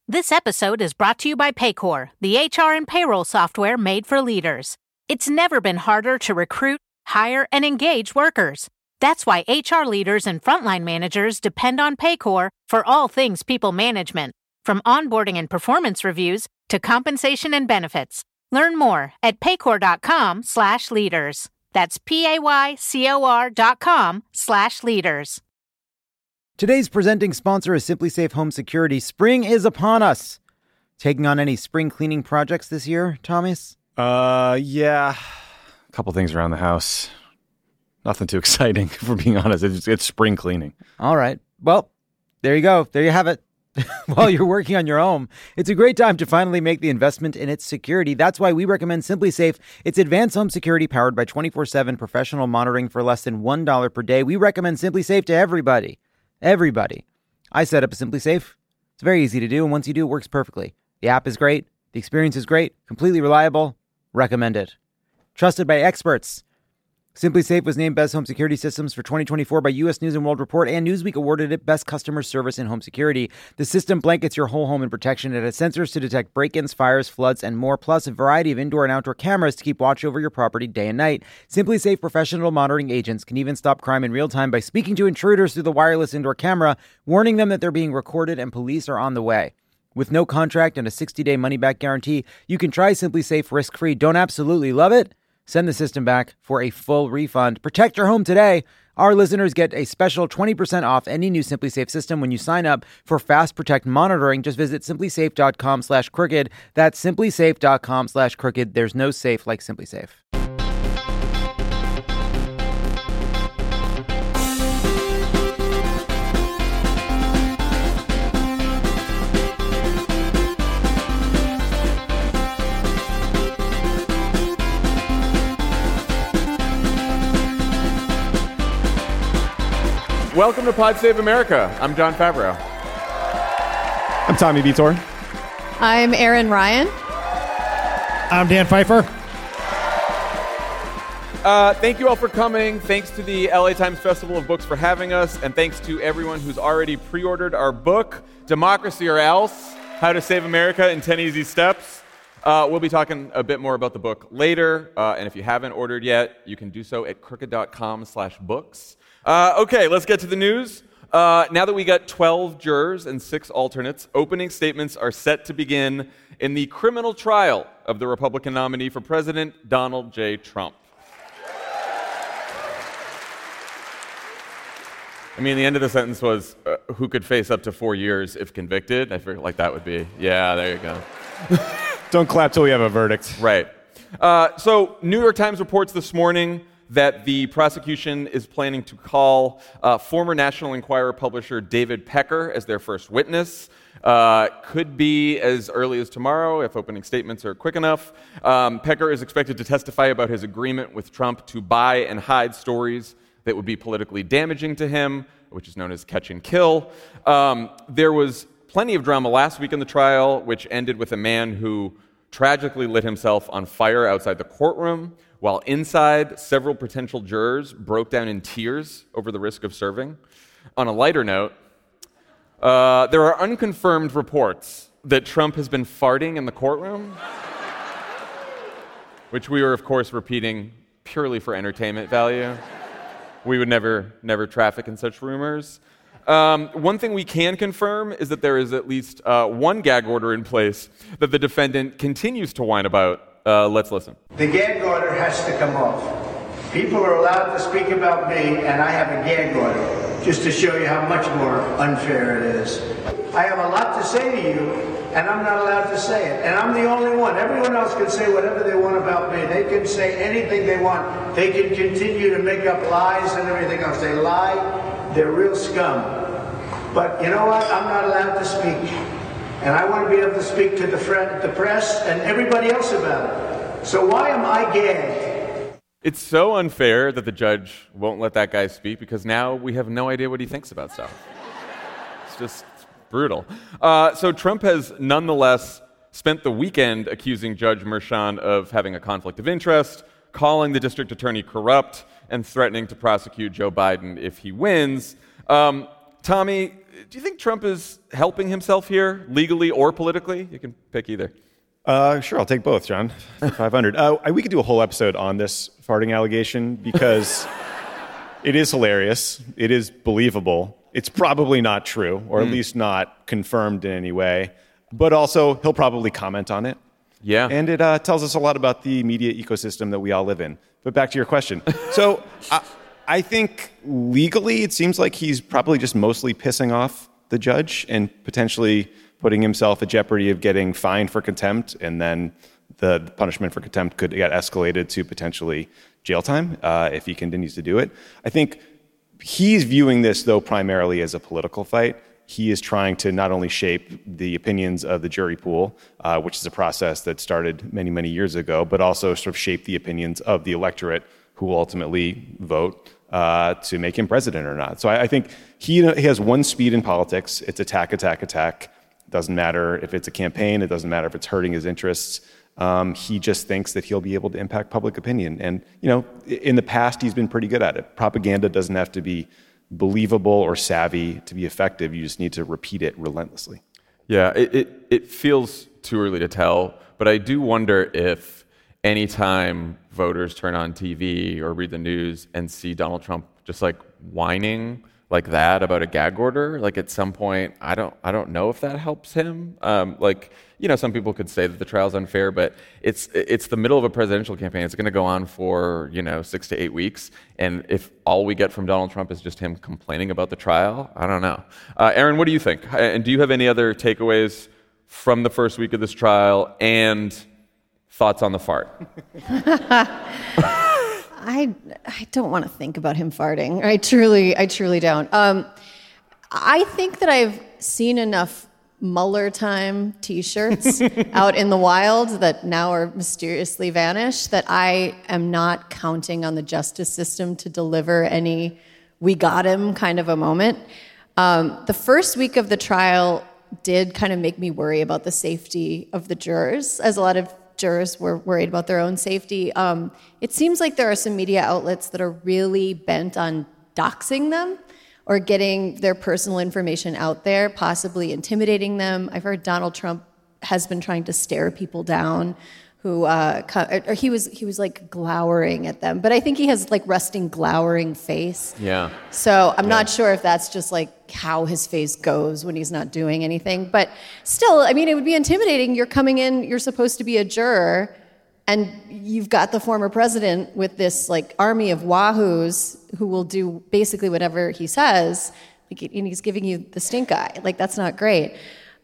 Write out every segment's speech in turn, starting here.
This episode is brought to you by Paycor, the HR and payroll software made for leaders. It's never been harder to recruit, hire, and engage workers. That's why HR leaders and frontline managers depend on Paycor for all things people management, from onboarding and performance reviews to compensation and benefits. Learn more at paycor.com/leaders. That's paycor.com/leaders. Today's presenting sponsor is SimpliSafe Home Security. Spring is upon us. Taking on any spring cleaning projects this year, Thomas? Yeah. A couple things around the house. Nothing too exciting, if we're being honest. It's spring cleaning. All right. Well, there you go. There you have it. While you're working on your home, it's a great time to finally make the investment in its security. That's why we recommend SimpliSafe. It's advanced home security powered by 24/7 professional monitoring for less than $1 per day. We recommend SimpliSafe to everybody. Everybody. I set up a SimpliSafe. It's very easy to do, and once you do, it works perfectly. The app is great. The experience is great. Completely reliable. Recommend it. Trusted by experts. SimpliSafe was named Best Home Security Systems for 2024 by U.S. News & World Report, and Newsweek awarded it Best Customer Service in Home Security. The system blankets your whole home in protection. It has sensors to detect break-ins, fires, floods, and more, plus a variety of indoor and outdoor cameras to keep watch over your property day and night. SimpliSafe professional monitoring agents can even stop crime in real time by speaking to intruders through the wireless indoor camera, warning them that they're being recorded and police are on the way. With no contract and a 60-day money-back guarantee, you can try SimpliSafe risk-free. Don't absolutely love it? Send the system back for a full refund. Protect your home today. Our listeners get a special 20% off any new SimpliSafe system when you sign up for Fast Protect monitoring. Just visit simplisafe.com/crooked. That's simplisafe.com/crooked. There's no safe like SimpliSafe. Welcome to Pod Save America. I'm John Favreau. I'm Tommy Vitor. I'm Erin Ryan. I'm Dan Pfeiffer. Thank you all for coming. Thanks to the LA Times Festival of Books for having us. And thanks to everyone who's already pre-ordered our book, Democracy or Else, How to Save America in 10 Easy Steps. We'll be talking a bit more about the book later. And if you haven't ordered yet, you can do so at crooked.com/books. Okay, let's get to the news. Now that we got 12 jurors and 6 alternates, opening statements are set to begin in the criminal trial of the Republican nominee for President, Donald J. Trump. I mean, the end of the sentence was, who could face up to 4 years if convicted? I figured like that would be, yeah, there you go. Don't clap till we have a verdict. Right. So, New York Times reports this morning that the prosecution is planning to call former National Enquirer publisher David Pecker as their first witness. Could be as early as tomorrow if opening statements are quick enough. Pecker is expected to testify about his agreement with Trump to buy and hide stories that would be politically damaging to him, which is known as catch and kill. There was plenty of drama last week in the trial, which ended with a man who tragically lit himself on fire outside the courtroom, while inside, several potential jurors broke down in tears over the risk of serving. On a lighter note, there are unconfirmed reports that Trump has been farting in the courtroom, which we are, of course, repeating purely for entertainment value. We would never traffic in such rumors. One thing we can confirm is that there is at least one gag order in place that the defendant continues to whine about. Let's listen. The gag order has to come off. People are allowed to speak about me, and I have a gag order, just to show you how much more unfair it is. I have a lot to say to you, and I'm not allowed to say it. And I'm the only one. Everyone else can say whatever they want about me. They can say anything they want. They can continue to make up lies and everything else. They lie. They're real scum. But you know what? I'm not allowed to speak. And I want to be able to speak to the press and everybody else about it. So why am I gagged? It's so unfair that the judge won't let that guy speak because now we have no idea what he thinks about stuff. It's just brutal. So Trump has nonetheless spent the weekend accusing Judge Merchan of having a conflict of interest, calling the district attorney corrupt, and threatening to prosecute Joe Biden if he wins. Tommy, do you think Trump is helping himself here, legally or politically? You can pick either. Sure, I'll take both, John. 500. We could do a whole episode on this farting allegation because it is hilarious. It is believable. It's probably not true, or at least not confirmed in any way. But also, he'll probably comment on it. Yeah. And it tells us a lot about the media ecosystem that we all live in. But back to your question. So I think legally it seems like he's probably just mostly pissing off the judge and potentially putting himself at jeopardy of getting fined for contempt, and then the punishment for contempt could get escalated to potentially jail time if he continues to do it. I think he's viewing this, though, primarily as a political fight. He is trying to not only shape the opinions of the jury pool, which is a process that started many, many years ago, but also sort of shape the opinions of the electorate who will ultimately vote to make him president or not. So I think he has one speed in politics. It's attack, attack, attack. It doesn't matter if it's a campaign. It doesn't matter if it's hurting his interests. He just thinks that he'll be able to impact public opinion. And, in the past, he's been pretty good at it. Propaganda doesn't have to be believable or savvy to be effective. You just need to repeat it relentlessly. Yeah, it feels too early to tell, but I do wonder if anytime voters turn on TV or read the news and see Donald Trump just like whining like that about a gag order, like at some point, I don't know if that helps him. Some people could say that the trial's unfair, but it's the middle of a presidential campaign. It's going to go on for 6 to 8 weeks, and if all we get from Donald Trump is just him complaining about the trial, I don't know. Aaron, what do you think? And do you have any other takeaways from the first week of this trial and thoughts on the fart? I don't want to think about him farting. I truly don't. I think that I've seen enough Mueller time T-shirts out in the wild that now are mysteriously vanished that I am not counting on the justice system to deliver any "we got him" kind of a moment. The first week of the trial did kind of make me worry about the safety of the jurors, as a lot of jurors were worried about their own safety. It seems like there are some media outlets that are really bent on doxing them or getting their personal information out there, possibly intimidating them. I've heard Donald Trump has been trying to stare people down who he was like glowering at them. But I think he has like resting glowering face. Yeah. So I'm not sure if that's just like how his face goes when he's not doing anything. But still, I mean, it would be intimidating. You're coming in, you're supposed to be a juror, and you've got the former president with this like army of wahoos who will do basically whatever he says. And he's giving you the stink eye. Like, that's not great.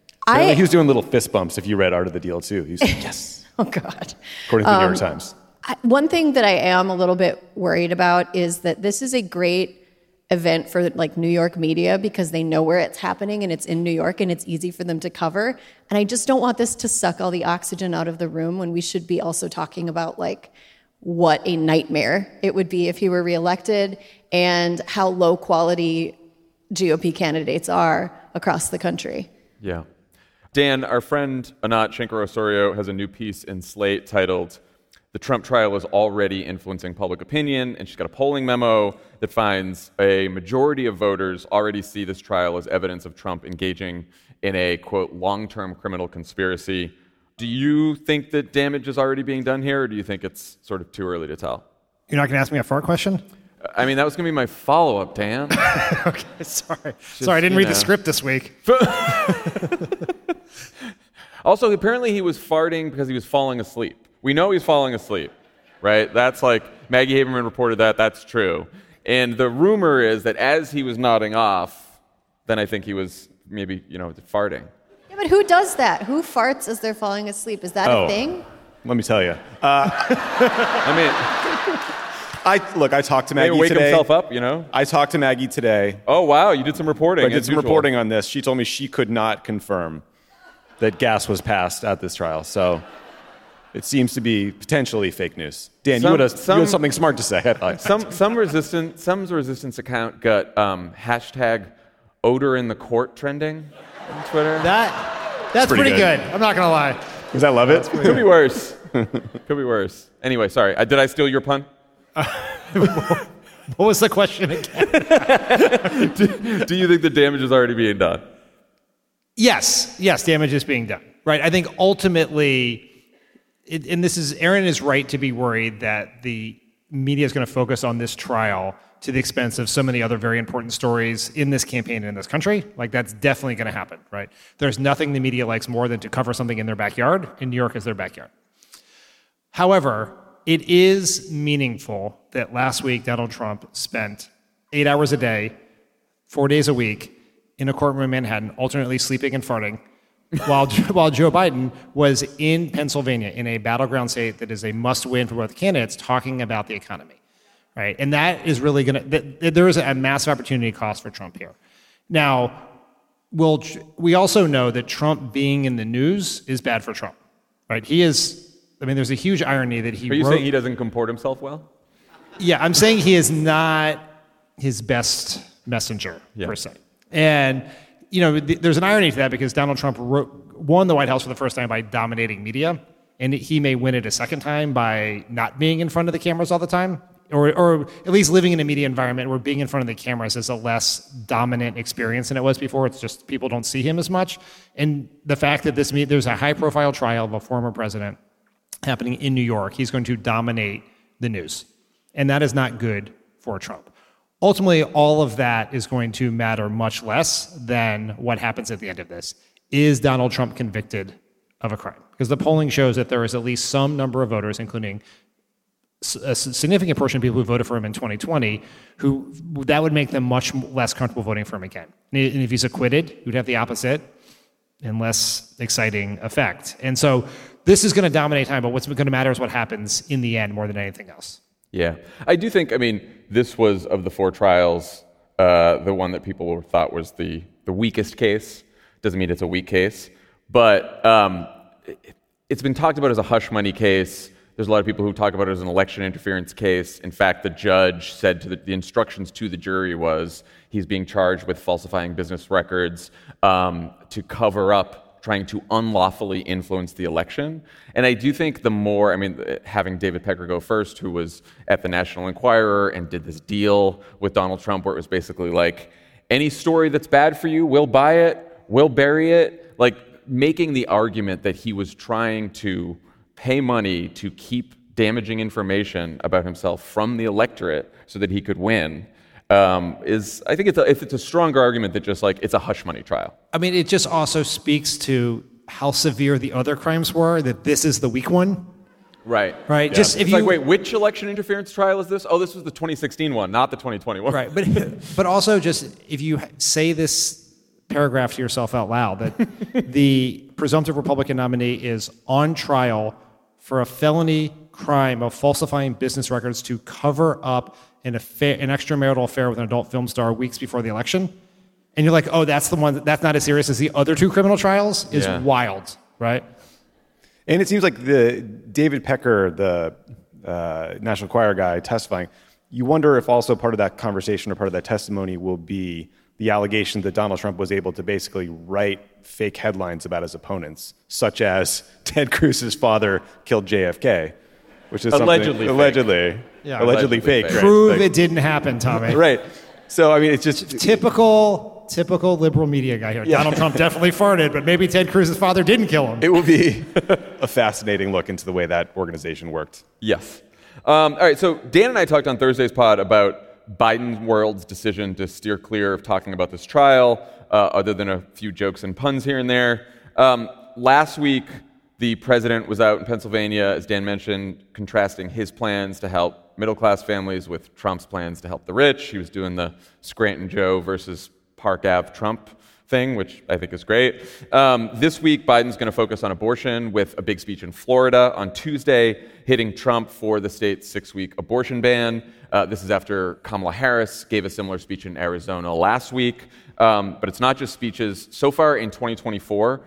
He was doing little fist bumps if you read Art of the Deal, too. He's like, yes. Oh, God. According to the New York Times. One thing that I am a little bit worried about is that this is a great event for like New York media because they know where it's happening and it's in New York and it's easy for them to cover. And I just don't want this to suck all the oxygen out of the room when we should be also talking about like what a nightmare it would be if he were reelected and how low quality GOP candidates are across the country. Yeah. Dan, our friend Anat Shankar-Osorio has a new piece in Slate titled "The Trump Trial is Already Influencing Public Opinion," and she's got a polling memo that finds a majority of voters already see this trial as evidence of Trump engaging in a, quote, long-term criminal conspiracy. Do you think that damage is already being done here, or do you think it's sort of too early to tell? You're not going to ask me a fart question? I mean, that was going to be my follow-up, Dan. Okay, sorry. Sorry, I didn't read the script this week. Also, apparently he was farting because he was falling asleep. We know he's falling asleep, right? That's like, Maggie Haberman reported that. That's true. And the rumor is that as he was nodding off, then I think he was maybe, farting. Yeah, but who does that? Who farts as they're falling asleep? Is that a thing? Let me tell you. I talked to Maggie wake today. Himself up, I talked to Maggie today. Oh, wow, you did some reporting. I did some reporting on this. She told me she could not confirm that gas was passed at this trial. So it seems to be potentially fake news. Dan, you had something smart to say, I thought. Some resistance account got hashtag odor in the court trending on Twitter. That's pretty good. I'm not going to lie. Does that love it? Could be worse. Could be worse. Anyway, sorry. Did I steal your pun? What was the question again? Do you think the damage is already being done? Yes, damage is being done. Right. I think ultimately, Aaron is right to be worried that the media is going to focus on this trial to the expense of so many other very important stories in this campaign and in this country. Like, that's definitely going to happen, right? There's nothing the media likes more than to cover something in their backyard, and New York is their backyard. However, it is meaningful that last week Donald Trump spent 8 hours a day, 4 days a week, in a courtroom in Manhattan, alternately sleeping and farting, while Joe Biden was in Pennsylvania, in a battleground state that is a must-win for both candidates, talking about the economy. Right, and that is really there is a massive opportunity cost for Trump here. Now, we also know that Trump being in the news is bad for Trump, right? There's a huge irony that he Are you saying he doesn't comport himself well? Yeah, I'm saying he is not his best messenger, per se. And, there's an irony to that because Donald Trump won the White House for the first time by dominating media, and he may win it a second time by not being in front of the cameras all the time. Or at least living in a media environment where being in front of the cameras is a less dominant experience than it was before. It's just people don't see him as much. And the fact that there's a high-profile trial of a former president happening in New York, he's going to dominate the news. And that is not good for Trump. Ultimately, all of that is going to matter much less than what happens at the end of this. Is Donald Trump convicted of a crime? Because the polling shows that there is at least some number of voters, including a significant portion of people who voted for him in 2020, who that would make them much less comfortable voting for him again. And if he's acquitted, you'd have the opposite and less exciting effect. And so this is going to dominate time, but what's going to matter is what happens in the end more than anything else. Yeah. I do think, this was, of the 4 trials, the one that people thought was the weakest case. Doesn't mean it's a weak case. But it's been talked about as a hush money case. There's a lot of people who talk about it as an election interference case. In fact, the judge said the instructions to the jury was he's being charged with falsifying business records to cover up trying to unlawfully influence the election. And I do think having David Pecker go first, who was at the National Enquirer and did this deal with Donald Trump where it was basically like, any story that's bad for you, we'll buy it, we'll bury it, like making the argument that he was trying to pay money to keep damaging information about himself from the electorate so that he could win I think it's a stronger argument that just like it's a hush money trial. It just also speaks to how severe the other crimes were, that this is the weak one. Right. Yeah. Just if you wait, which election interference trial is this? Oh, this was the 2016 one, not the 2020 one. Right. But also just if you say this paragraph to yourself out loud, that the presumptive Republican nominee is on trial for a felony crime of falsifying business records to cover up an extramarital affair with an adult film star weeks before the election. And you're like, oh, that's the one, that's not as serious as the other 2 criminal trials, is wild, right? And it seems like the David Pecker, the National Enquirer guy testifying, you wonder if also part of that conversation or part of that testimony will be the allegation that Donald Trump was able to basically write fake headlines about his opponents, such as Ted Cruz's father killed JFK, which is allegedly fake. Right? Prove it didn't happen, Tommy. Right. So, it's just typical liberal media guy here. Yeah. Donald Trump definitely farted, but maybe Ted Cruz's father didn't kill him. It will be a fascinating look into the way that organization worked. Yes. All right, so Dan and I talked on Thursday's pod about Biden world's decision to steer clear of talking about this trial, other than a few jokes and puns here and there. Last week, the president was out in Pennsylvania, as Dan mentioned, contrasting his plans to help middle-class families with Trump's plans to help the rich. He was doing the Scranton Joe versus Park Ave Trump thing, which I think is great. This week, Biden's going to focus on abortion with a big speech in Florida on Tuesday, hitting Trump for the state's 6-week abortion ban. This is after Kamala Harris gave a similar speech in Arizona last week. But it's not just speeches. So far in 2024,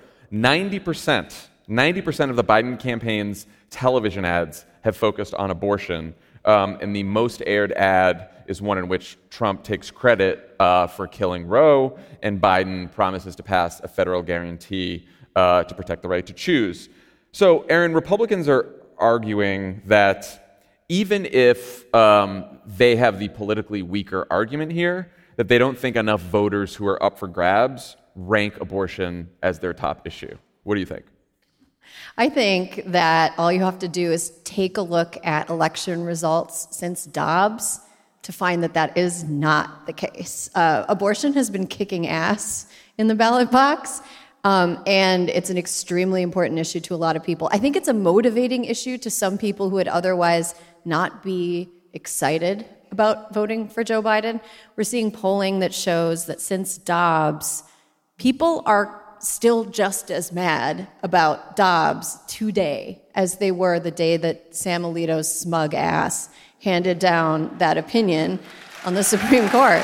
90% of the Biden campaign's television ads have focused on abortion. And the most aired ad is one in which Trump takes credit for killing Roe, and Biden promises to pass a federal guarantee to protect the right to choose. So, Aaron, Republicans are arguing that even if they have the politically weaker argument here, that they don't think enough voters who are up for grabs rank abortion as their top issue. What do you think? I think that all you have to do is take a look at election results since Dobbs to find that that is not the case. Abortion has been kicking ass in the ballot box, and it's an extremely important issue to a lot of people. I think it's a motivating issue to some people who would otherwise not be excited about voting for Joe Biden. We're seeing polling that shows that since Dobbs, people are still just as mad about Dobbs today as they were the day that Sam Alito's smug ass handed down that opinion on the Supreme Court.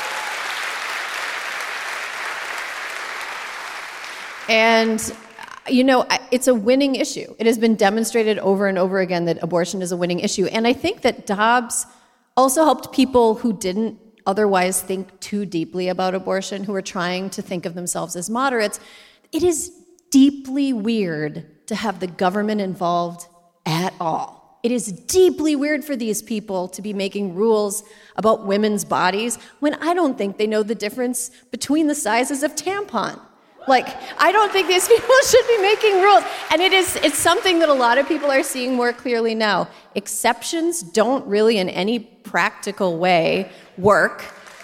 And, you know, it's a winning issue. It has been demonstrated over and over again that abortion is a winning issue. And I think that Dobbs also helped people who didn't otherwise think too deeply about abortion, who are trying to think of themselves as moderates. It is deeply weird to have the government involved at all. It is deeply weird for these people to be making rules about women's bodies when I don't think they know the difference between the sizes of tampon. Like, I don't think these people should be making rules. And it's something that a lot of people are seeing more clearly now. Exceptions don't really, in any practical way, work.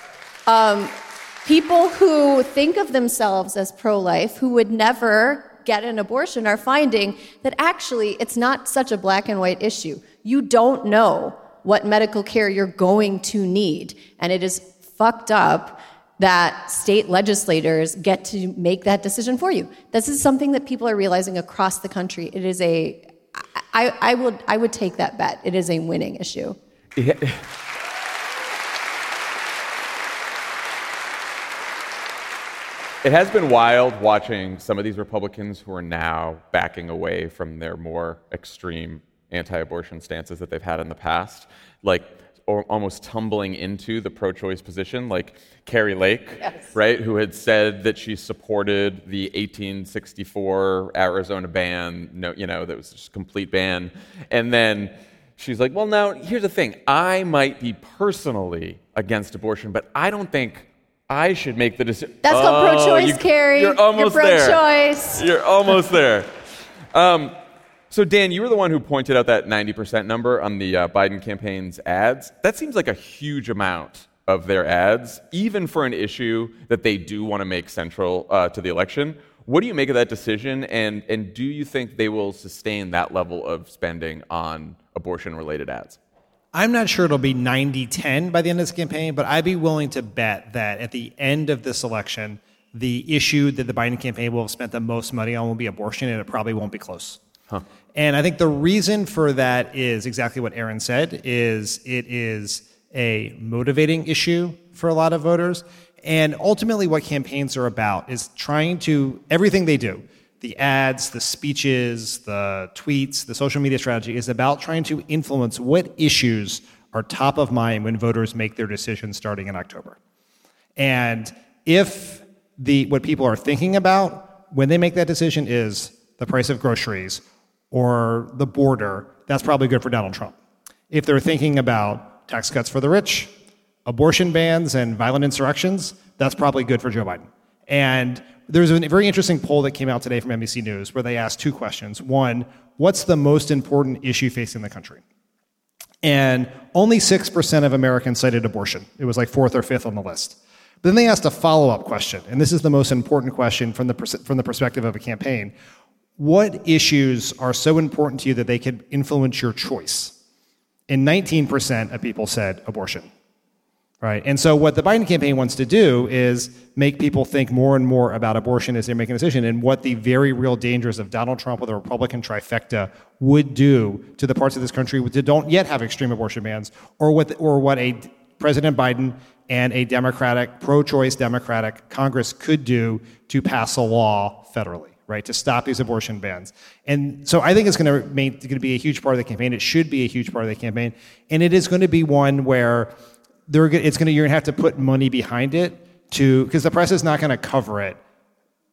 People who think of themselves as pro-life, who would never get an abortion, are finding that actually it's not such a black and white issue. You don't know what medical care you're going to need. And it is fucked up that state legislators get to make that decision for you. This is something that people are realizing across the country. It is I would take that bet. It is a winning issue. Yeah. It has been wild watching some of these Republicans who are now backing away from their more extreme anti-abortion stances that they've had in the past, like or almost tumbling into the pro-choice position, like Carrie Lake, yes, right, who had said that she supported the 1864 Arizona ban, that was just a complete ban, and then she's like, well, now, here's the thing. I might be personally against abortion, but I don't think I should make the decision. That's called pro-choice, Carrie. You're almost you're pro-choice. There. You're almost there. So, Dan, you were the one who pointed out that 90% number on the Biden campaign's ads. That seems like a huge amount of their ads, even for an issue that they do want to make central to the election. What do you make of that decision, and do you think they will sustain that level of spending on abortion-related ads? I'm not sure it'll be 90-10 by the end of this campaign, but I'd be willing to bet that at the end of this election, the issue that the Biden campaign will have spent the most money on will be abortion, and it probably won't be close. Huh. And I think the reason for that is exactly what Aaron said, is it is a motivating issue for a lot of voters. And ultimately what campaigns are about is trying to, everything they do, the ads, the speeches, the tweets, the social media strategy is about trying to influence what issues are top of mind when voters make their decisions starting in October. And if what people are thinking about when they make that decision is the price of groceries or the border, that's probably good for Donald Trump. If they're thinking about tax cuts for the rich, abortion bans, and violent insurrections, that's probably good for Joe Biden. And there's a very interesting poll that came out today from NBC News where they asked two questions. One, what's the most important issue facing the country? And only 6% of Americans cited abortion. It was like fourth or fifth on the list. But then they asked a follow-up question, and this is the most important question from the perspective of a campaign. What issues are so important to you that they could influence your choice? And 19% of people said abortion. Right. And so what the Biden campaign wants to do is make people think more and more about abortion as they're making a decision, and what the very real dangers of Donald Trump with a Republican trifecta would do to the parts of this country that don't yet have extreme abortion bans, or what a President Biden and a Democratic, pro-choice Democratic Congress could do to pass a law federally, right, to stop these abortion bans. And so I think it's going to be a huge part of the campaign. It should be a huge part of the campaign. And it is going to be one where you're going to have to put money behind it because the press is not going to cover it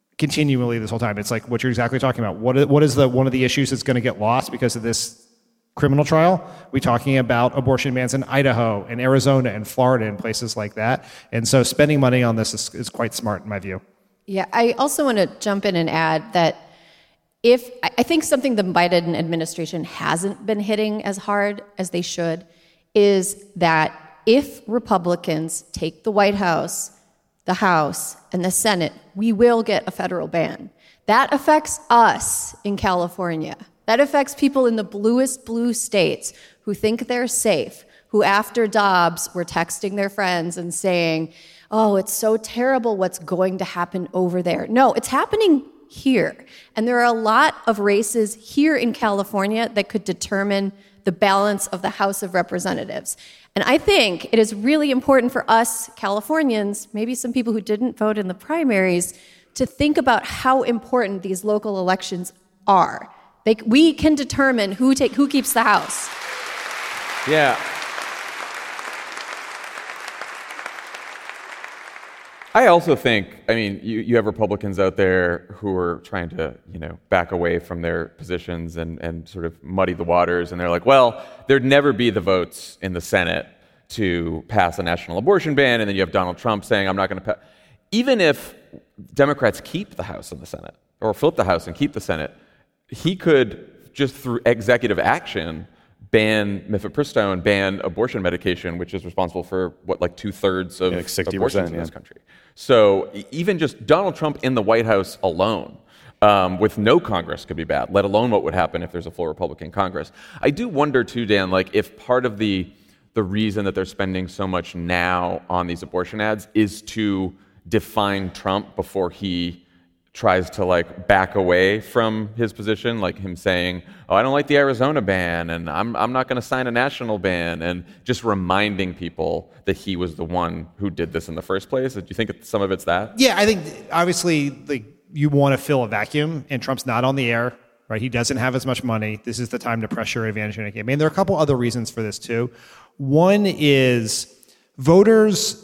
continually this whole time. It's like what you're exactly talking about. What is one of the issues that's going to get lost because of this criminal trial. We're talking about abortion bans in Idaho and Arizona and Florida and places like that. And so spending money on this is quite smart in my view. Yeah, I also want to jump in and add that I think something the Biden administration hasn't been hitting as hard as they should is that if Republicans take the White House, the House, and the Senate, we will get a federal ban. That affects us in California. That affects people in the bluest blue states who think they're safe, who after Dobbs were texting their friends and saying, oh, it's so terrible what's going to happen over there. No, it's happening here. And there are a lot of races here in California that could determine the balance of the House of Representatives. And I think it is really important for us Californians, maybe some people who didn't vote in the primaries, to think about how important these local elections are. We can determine who keeps the House. Yeah. I also think, you have Republicans out there who are trying to, back away from their positions and sort of muddy the waters. And they're like, well, there'd never be the votes in the Senate to pass a national abortion ban. And then you have Donald Trump saying, I'm not going to pass. Even if Democrats keep the House and the Senate, or flip the House and keep the Senate, he could, just through executive action, ban mifepristone, ban abortion medication, which is responsible for, 2/3 of 60%, abortions in this country. So even just Donald Trump in the White House alone, with no Congress could be bad, let alone what would happen if there's a full Republican Congress. I do wonder too, Dan, if part of the reason that they're spending so much now on these abortion ads is to define Trump before he tries to back away from his position, like him saying, oh, I don't like the Arizona ban, and I'm not going to sign a national ban, and just reminding people that he was the one who did this in the first place. Do you think some of it's that? Yeah, I think obviously you want to fill a vacuum, and Trump's not on the air, right? He doesn't have as much money. This is the time to pressure advantage in a game. There are a couple other reasons for this too. One is voters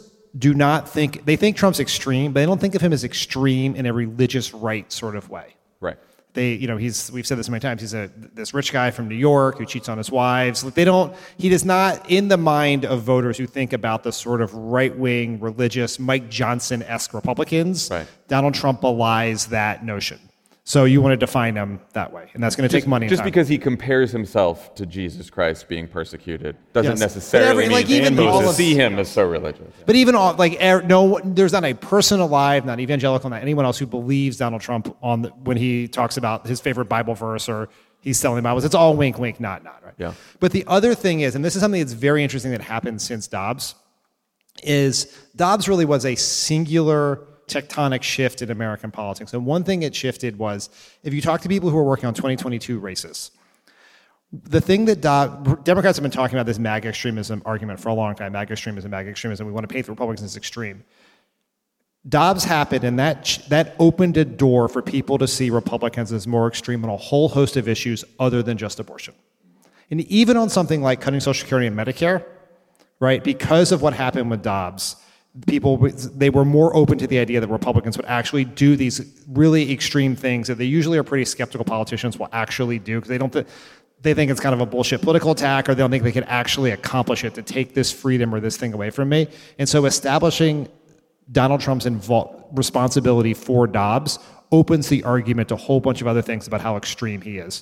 they think Trump's extreme, but they don't think of him as extreme in a religious right sort of way. Right. We've said this many times, he's this rich guy from New York who cheats on his wives. He is not in the mind of voters who think about the sort of right-wing, religious, Mike Johnson-esque Republicans. Right. Donald Trump belies that notion. So you want to define him that way, and that's going to take money and just time. because he compares himself to Jesus Christ being persecuted doesn't necessarily mean even people see him as so religious. But even there's not a person alive, not evangelical, not anyone else who believes Donald Trump when he talks about his favorite Bible verse or he's selling Bibles. It's all wink, wink, nod, nod, right? Yeah. But the other thing is, and this is something that's very interesting that happened since Dobbs, is Dobbs really was a singular tectonic shift in American politics. And one thing it shifted was, if you talk to people who are working on 2022 races, the thing that Democrats have been talking about, this MAGA extremism argument for a long time, MAGA extremism, we want to paint the Republicans as extreme. Dobbs happened, and that opened a door for people to see Republicans as more extreme on a whole host of issues other than just abortion. And even on something like cutting Social Security and Medicare, right, because of what happened with Dobbs, they were more open to the idea that Republicans would actually do these really extreme things that they usually are pretty skeptical politicians will actually do, because they think it's kind of a bullshit political attack, or they don't think they can actually accomplish it, to take this freedom or this thing away from me. And so establishing Donald Trump's responsibility for Dobbs opens the argument to a whole bunch of other things about how extreme he is.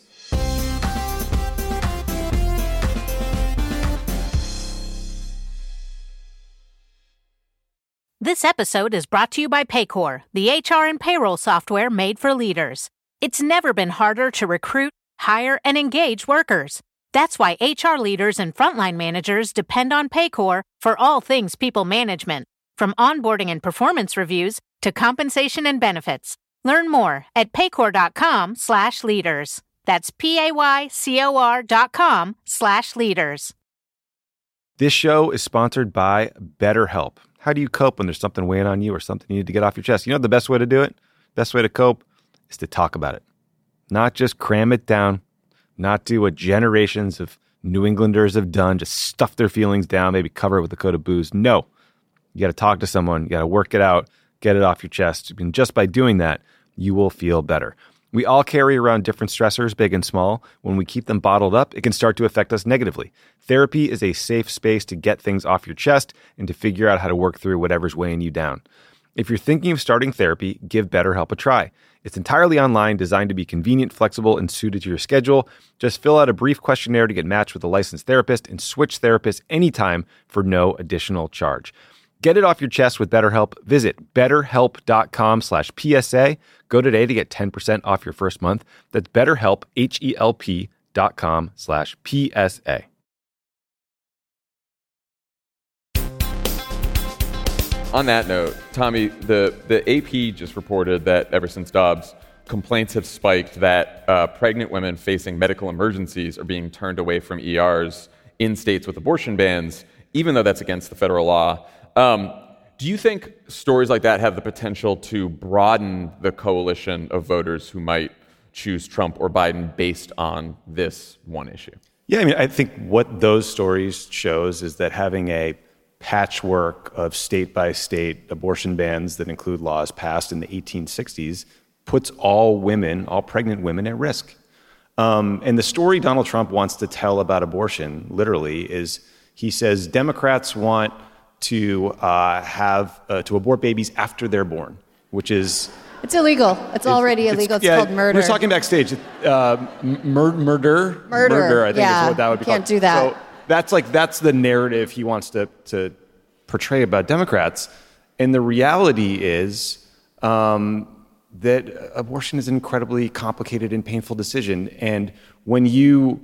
This episode is brought to you by Paycor, the HR and payroll software made for leaders. It's never been harder to recruit, hire, and engage workers. That's why HR leaders and frontline managers depend on Paycor for all things people management, from onboarding and performance reviews to compensation and benefits. Learn more at paycor.com/leaders. That's paycor.com/leaders. This show is sponsored by BetterHelp. How do you cope when there's something weighing on you or something you need to get off your chest? You know the best way to do it? Best way to cope is to talk about it. Not just cram it down, not do what generations of New Englanders have done, just stuff their feelings down, maybe cover it with a coat of booze. No, you got to talk to someone, you got to work it out, get it off your chest. And just by doing that, you will feel better. We all carry around different stressors, big and small. When we keep them bottled up, it can start to affect us negatively. Therapy is a safe space to get things off your chest and to figure out how to work through whatever's weighing you down. If you're thinking of starting therapy, give BetterHelp a try. It's entirely online, designed to be convenient, flexible, and suited to your schedule. Just fill out a brief questionnaire to get matched with a licensed therapist and switch therapists anytime for no additional charge. Get it off your chest with BetterHelp. Visit betterhelp.com/PSA. Go today to get 10% off your first month. That's BetterHelp, HELP.com/PSA. On that note, Tommy, the AP just reported that ever since Dobbs, complaints have spiked that pregnant women facing medical emergencies are being turned away from ERs in states with abortion bans, even though that's against the federal law. Do you think stories like that have the potential to broaden the coalition of voters who might choose Trump or Biden based on this one issue? Yeah, I mean, I think what those stories shows is that having a patchwork of state-by-state abortion bans that include laws passed in the 1860s puts all women, all pregnant women, at risk. And the story Donald Trump wants to tell about abortion, literally, is he says Democrats want to to abort babies after they're born, which is... It's illegal. It's already illegal. It's called murder. We were talking backstage. Murder, I think is what that would be called. Can't do that. So that's the narrative he wants to portray about Democrats. And the reality is that abortion is an incredibly complicated and painful decision. And when you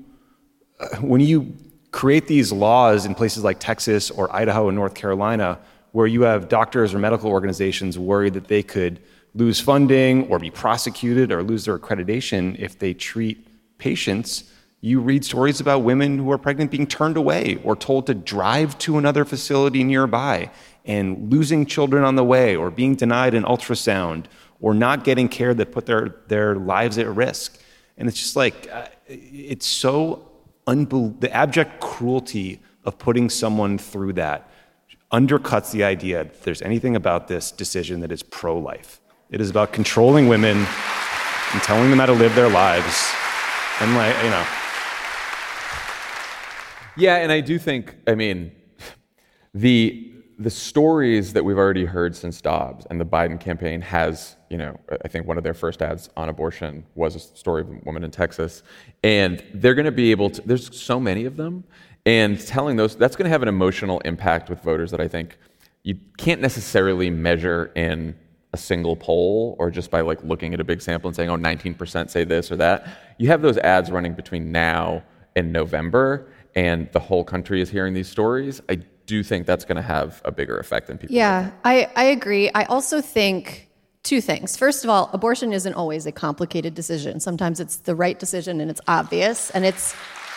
create these laws in places like Texas or Idaho and North Carolina, where you have doctors or medical organizations worried that they could lose funding or be prosecuted or lose their accreditation if they treat patients, you read stories about women who are pregnant being turned away or told to drive to another facility nearby and losing children on the way or being denied an ultrasound or not getting care that put their lives at risk. And it's just like, it's so the abject cruelty of putting someone through that undercuts the idea that there's anything about this decision that is pro-life. It is about controlling women and telling them how to live their lives. And Yeah, and I do think, I mean, the stories that we've already heard since Dobbs and the Biden campaign has, I think one of their first ads on abortion was a story of a woman in Texas. And they're going to be able to, there's so many of them, and telling those, that's going to have an emotional impact with voters that I think you can't necessarily measure in a single poll or just by looking at a big sample and saying, 19% say this or that. You have those ads running between now and November, and the whole country is hearing these stories. I do think that's going to have a bigger effect than people think. I agree. I also think two things. First of all, abortion isn't always a complicated decision. Sometimes it's the right decision and it's obvious and it's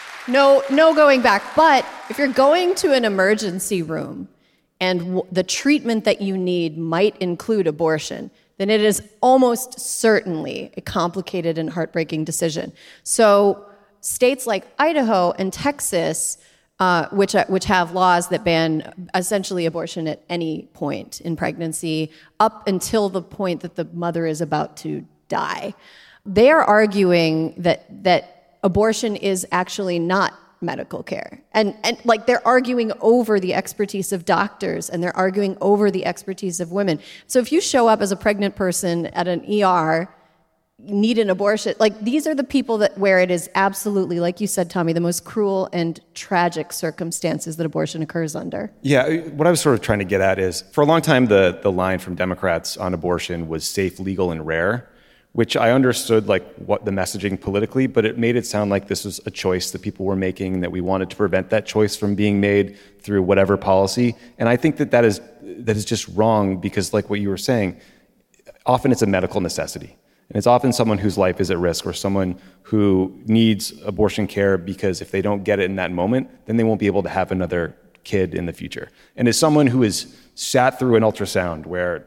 no going back. But if you're going to an emergency room and the treatment that you need might include abortion, then it is almost certainly a complicated and heartbreaking decision. So states like Idaho and Texas, which have laws that ban essentially abortion at any point in pregnancy, up until the point that the mother is about to die, they are arguing that abortion is actually not medical care. And they're arguing over the expertise of doctors and they're arguing over the expertise of women. So if you show up as a pregnant person at an ER, need an abortion, these are the people where it is absolutely, like you said, Tommy, the most cruel and tragic circumstances that abortion occurs under. Yeah, what I was sort of trying to get at is, for a long time, the line from Democrats on abortion was safe, legal, and rare, which I understood what the messaging politically, but it made it sound like this was a choice that people were making, and that we wanted to prevent that choice from being made through whatever policy. And I think that is just wrong, because like what you were saying, often it's a medical necessity. And it's often someone whose life is at risk or someone who needs abortion care because if they don't get it in that moment, then they won't be able to have another kid in the future. And as someone who has sat through an ultrasound where,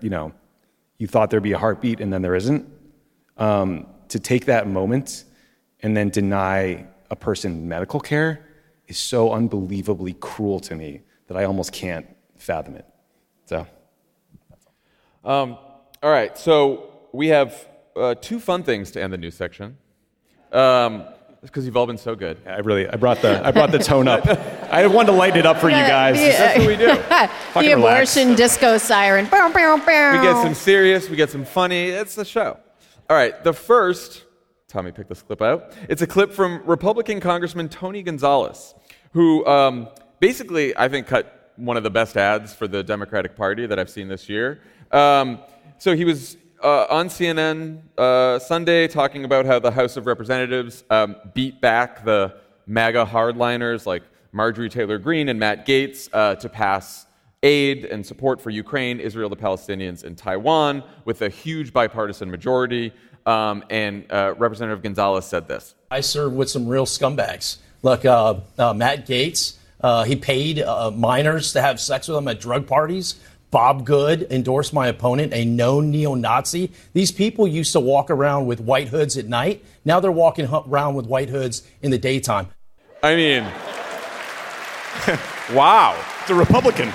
you thought there'd be a heartbeat and then there isn't, to take that moment and then deny a person medical care is so unbelievably cruel to me that I almost can't fathom it. So. All right, so we have two fun things to end the news section. Because you've all been so good. I brought the tone up. I wanted to lighten it up for you guys. That's what we do. The abortion disco siren. Bow, bow, bow. We get some serious, we get some funny. It's the show. All right, the first, Tommy picked this clip out. It's a clip from Republican Congressman Tony Gonzalez, who basically, I think, cut one of the best ads for the Democratic Party that I've seen this year. So he was on CNN Sunday talking about how the House of Representatives beat back the MAGA hardliners like Marjorie Taylor Greene and Matt Gaetz to pass aid and support for Ukraine, Israel, the Palestinians, and Taiwan with a huge bipartisan majority. And Representative Gonzalez said this. I serve with some real scumbags. Look, Matt Gaetz, he paid minors to have sex with him at drug parties. Bob Good endorsed my opponent, a known neo-Nazi. These people used to walk around with white hoods at night. Now they're walking around with white hoods in the daytime. I mean, wow. It's a Republican.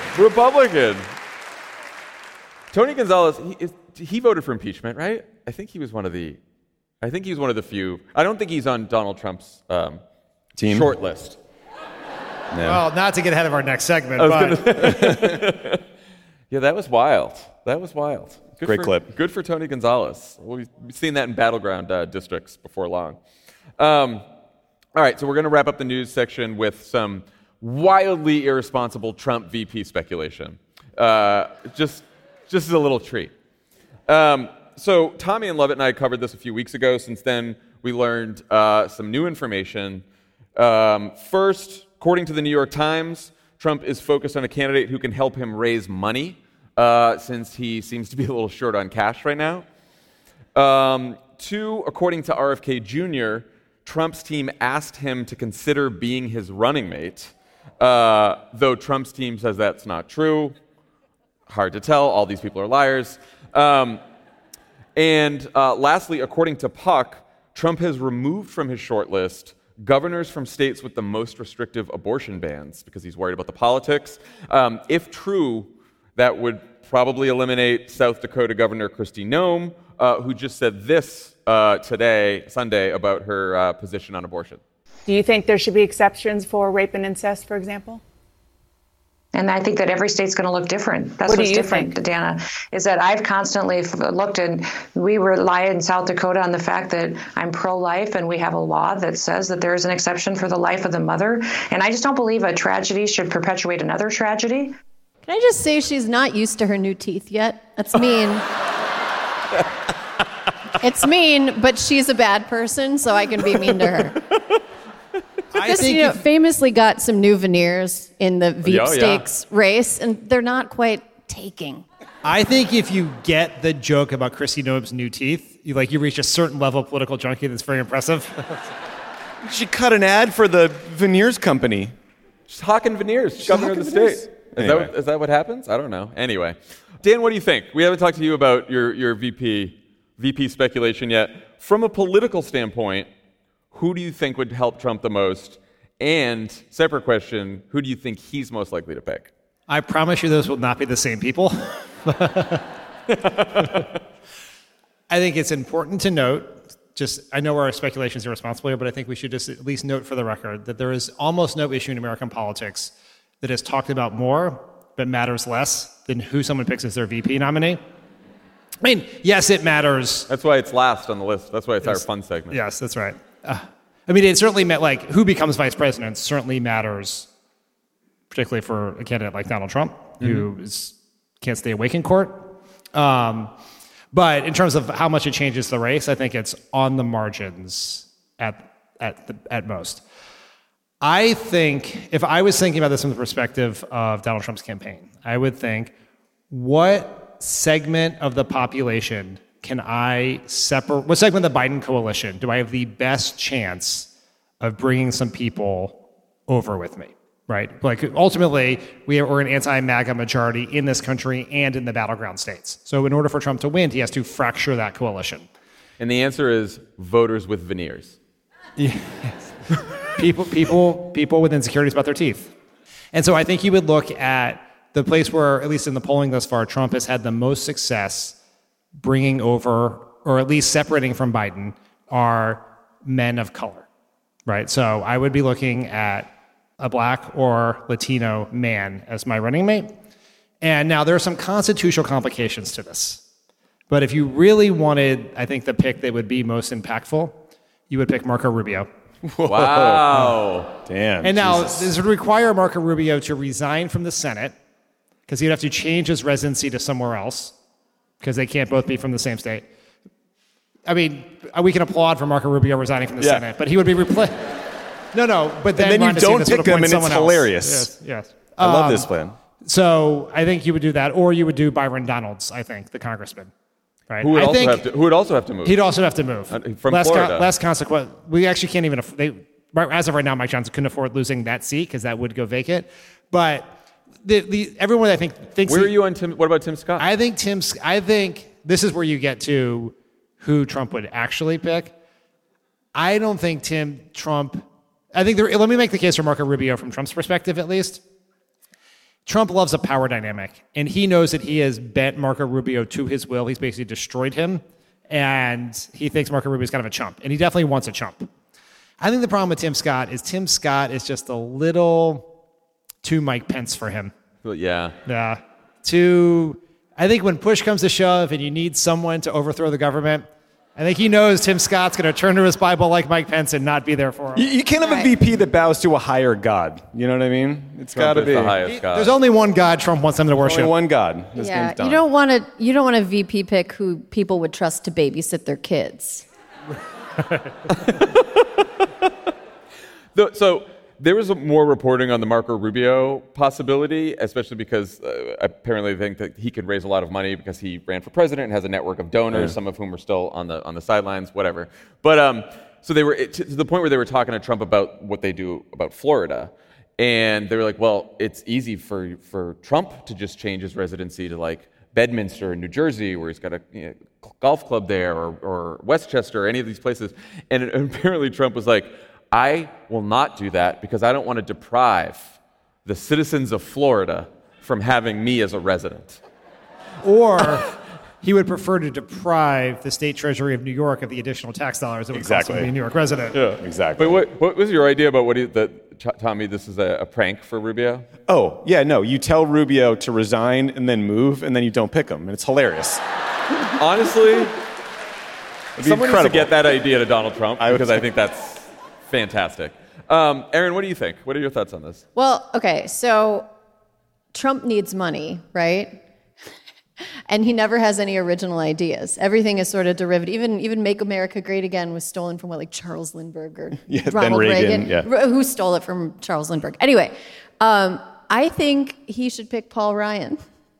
Tony Gonzalez, he voted for impeachment, right? I think he was one of the few. I don't think he's on Donald Trump's team short list. No. Well, not to get ahead of our next segment, but Yeah, that was wild. Great clip. Good for Tony Gonzalez. We've seen that in battleground districts before long. All right, so we're going to wrap up the news section with some wildly irresponsible Trump VP speculation. Just as a little treat. So Tommy and Lovett and I covered this a few weeks ago. Since then, we learned some new information. First, according to the New York Times, Trump is focused on a candidate who can help him raise money, since he seems to be a little short on cash right now. Two, according to RFK Jr., Trump's team asked him to consider being his running mate, though Trump's team says that's not true. Hard to tell. All these people are liars. And lastly, according to Puck, Trump has removed from his short list governors from states with the most restrictive abortion bans because he's worried about the politics. If true, that would probably eliminate South Dakota Governor Kristi Noem, who just said this today, Sunday, about her position on abortion. Do you think there should be exceptions for rape and incest, for example? And I think that every state's going to look different. That's what's different, Dana, is that I've constantly looked, and we rely in South Dakota on the fact that I'm pro-life, and we have a law that says that there is an exception for the life of the mother. And I just don't believe a tragedy should perpetuate another tragedy. Can I just say she's not used to her new teeth yet? That's mean. It's mean, but she's a bad person, so I can be mean to her. I think famously got some new veneers in the Veep Stakes race, and they're not quite taking. I think if you get the joke about Kristi Noem's new teeth, you reach a certain level of political junkie that's very impressive. You should cut an ad for the veneers company. Just hawking veneers, governor of the state. Is that what happens? I don't know. Anyway, Dan, what do you think? We haven't talked to you about your VP speculation yet. From a political standpoint, who do you think would help Trump the most? And, separate question, who do you think he's most likely to pick? I promise you those will not be the same people. I think it's important to note, I know our speculation is irresponsible here, but I think we should just at least note for the record that there is almost no issue in American politics that is talked about more but matters less than who someone picks as their VP nominee. I mean, yes, it matters. That's why it's last on the list. That's why it's our fun segment. Yes, that's right. I mean, it certainly meant who becomes vice president certainly matters, particularly for a candidate like Donald Trump, who can't stay awake in court. But in terms of how much it changes the race, I think it's on the margins at most. I think if I was thinking about this from the perspective of Donald Trump's campaign, I would think, what segment of the population can I separate? What segment of the Biden coalition do I have the best chance of bringing some people over with me, right? Ultimately, we're an anti-MAGA majority in this country and in the battleground states. So in order for Trump to win, he has to fracture that coalition. And the answer is voters with veneers. Yes. people with insecurities about their teeth. And so I think you would look at the place where, at least in the polling thus far, Trump has had the most success bringing over or at least separating from Biden, are men of color, right? So I would be looking at a black or Latino man as my running mate. And now there are some constitutional complications to this. But if you really wanted, I think, the pick that would be most impactful, you would pick Marco Rubio. Wow. Damn. And now Jesus. this would require Marco Rubio to resign from the Senate because he'd have to change his residency to somewhere else because they can't both be from the same state. I mean, we can applaud for Marco Rubio resigning from the Senate, but he would be replaced. No, but then you don't pick him, and it's else. hilarious. Yes. I love this plan. So I think you would do that, or you would do Byron Donalds, I think, the congressman. Right? Who would also have to move. He'd also have to move. From Florida. Less consequent. We actually can't even, as of right now, Mike Johnson couldn't afford losing that seat because that would go vacant. But everyone I think thinks. Where are you on Tim? What about Tim Scott? I think this is where you get to who Trump would actually pick. I don't think Trump. I think let me make the case for Marco Rubio from Trump's perspective, at least. Trump loves a power dynamic, and he knows that he has bent Marco Rubio to his will. He's basically destroyed him, and he thinks Marco Rubio is kind of a chump, and he definitely wants a chump. I think the problem with Tim Scott is just a little too Mike Pence for him. Well, yeah. Yeah. I think when push comes to shove and you need someone to overthrow the government, I think he knows Tim Scott's going to turn to his Bible like Mike Pence and not be there for him. You can't have a VP that bows to a higher God. You know what I mean? It's got to be the highest God. There's only one God Trump wants them to worship. Only one God. His name's Don. You don't want a VP pick who people would trust to babysit their kids. So there was more reporting on the Marco Rubio possibility, especially because apparently they think that he could raise a lot of money because he ran for president and has a network of donors, some of whom are still on the sidelines, whatever. But so they were to the point where they were talking to Trump about what they do about Florida, and they were like, "Well, it's easy for Trump to just change his residency to like Bedminster in New Jersey, where he's got a golf club there, or Westchester, or any of these places." And apparently Trump was like, I will not do that because I don't want to deprive the citizens of Florida from having me as a resident. Or he would prefer to deprive the state treasury of New York of the additional tax dollars that would cost him to be a New York resident. Yeah, exactly. But what was your idea about Tommy, this is a prank for Rubio? Oh, yeah, no. You tell Rubio to resign and then move, and then you don't pick him. And it's hilarious. Honestly, someone needs to incredible. get that idea to Donald Trump because I think that's fantastic. Erin, what do you think? What are your thoughts on this? Well, okay, so Trump needs money, right? And he never has any original ideas. Everything is sort of derivative. Even Make America Great Again was stolen from Charles Lindbergh or Ronald Reagan, who stole it from Charles Lindbergh. Anyway, I think he should pick Paul Ryan.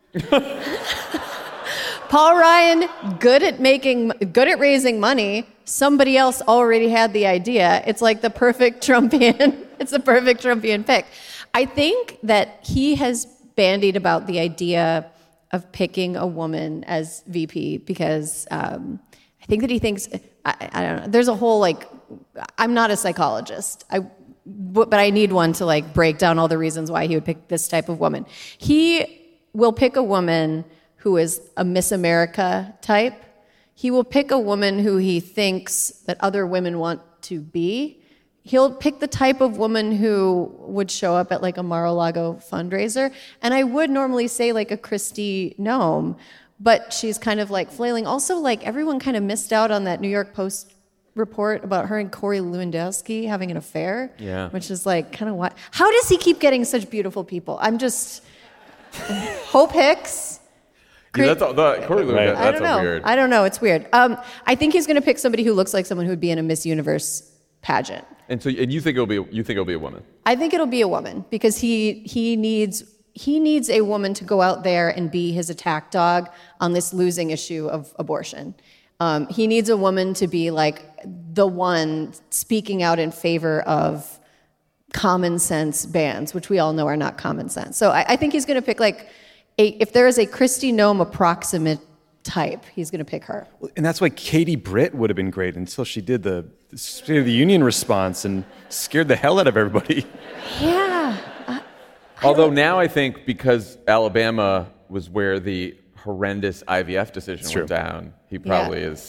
Paul Ryan, good at raising money. Somebody else already had the idea. It's like the perfect Trumpian. It's the perfect Trumpian pick. I think that he has bandied about the idea of picking a woman as VP because I think that he thinks, I don't know, there's a whole I'm not a psychologist, but I need one to break down all the reasons why he would pick this type of woman. He will pick a woman who is a Miss America type. He will pick a woman who he thinks that other women want to be. He'll pick the type of woman who would show up at a Mar-a-Lago fundraiser. And I would normally say a Kristi Noem, but she's kind of flailing. Also, everyone kind of missed out on that New York Post report about her and Corey Lewandowski having an affair. Yeah. Which is kind of what? How does he keep getting such beautiful people? I'm just... Hope Hicks... Yeah, Corey Lewandowski, I don't know. Weird. I don't know. It's weird. I think he's going to pick somebody who looks like someone who would be in a Miss Universe pageant. And you think it'll be a woman? I think it'll be a woman because he needs a woman to go out there and be his attack dog on this losing issue of abortion. He needs a woman to be the one speaking out in favor of common sense bans, which we all know are not common sense. So I think he's going to pick if there is a Kristi Noem approximate type, he's going to pick her. And that's why Katie Britt would have been great until she did the State of the Union response and scared the hell out of everybody. Yeah. Although now I think because Alabama was where the horrendous IVF decision went down, he probably is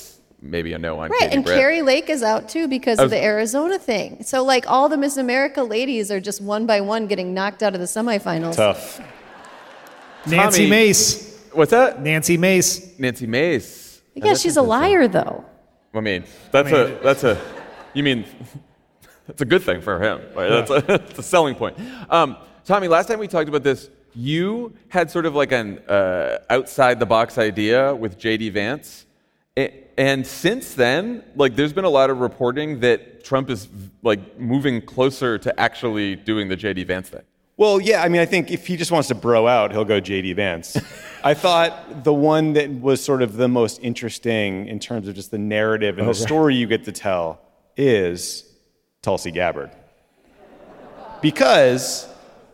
maybe a no on Right, Katie and Britt. Carrie Lake is out too because of the Arizona thing. So like all the Miss America ladies are just one by one getting knocked out of the semifinals. Tough. Nancy Tommy- Mace. What's that? Nancy Mace. Nancy Mace. Yeah, she's a liar though. I mean, that's a good thing for him. Right? That's a selling point. Tommy, last time we talked about this, you had sort of like an outside the box idea with J.D. Vance. And since then, like, there's been a lot of reporting that Trump is like moving closer to actually doing the J.D. Vance thing. Well, yeah, I mean, I think if he just wants to bro out, he'll go J.D. Vance. I thought the one that was sort of the most interesting in terms of just the narrative and the story you get to tell is Tulsi Gabbard. Because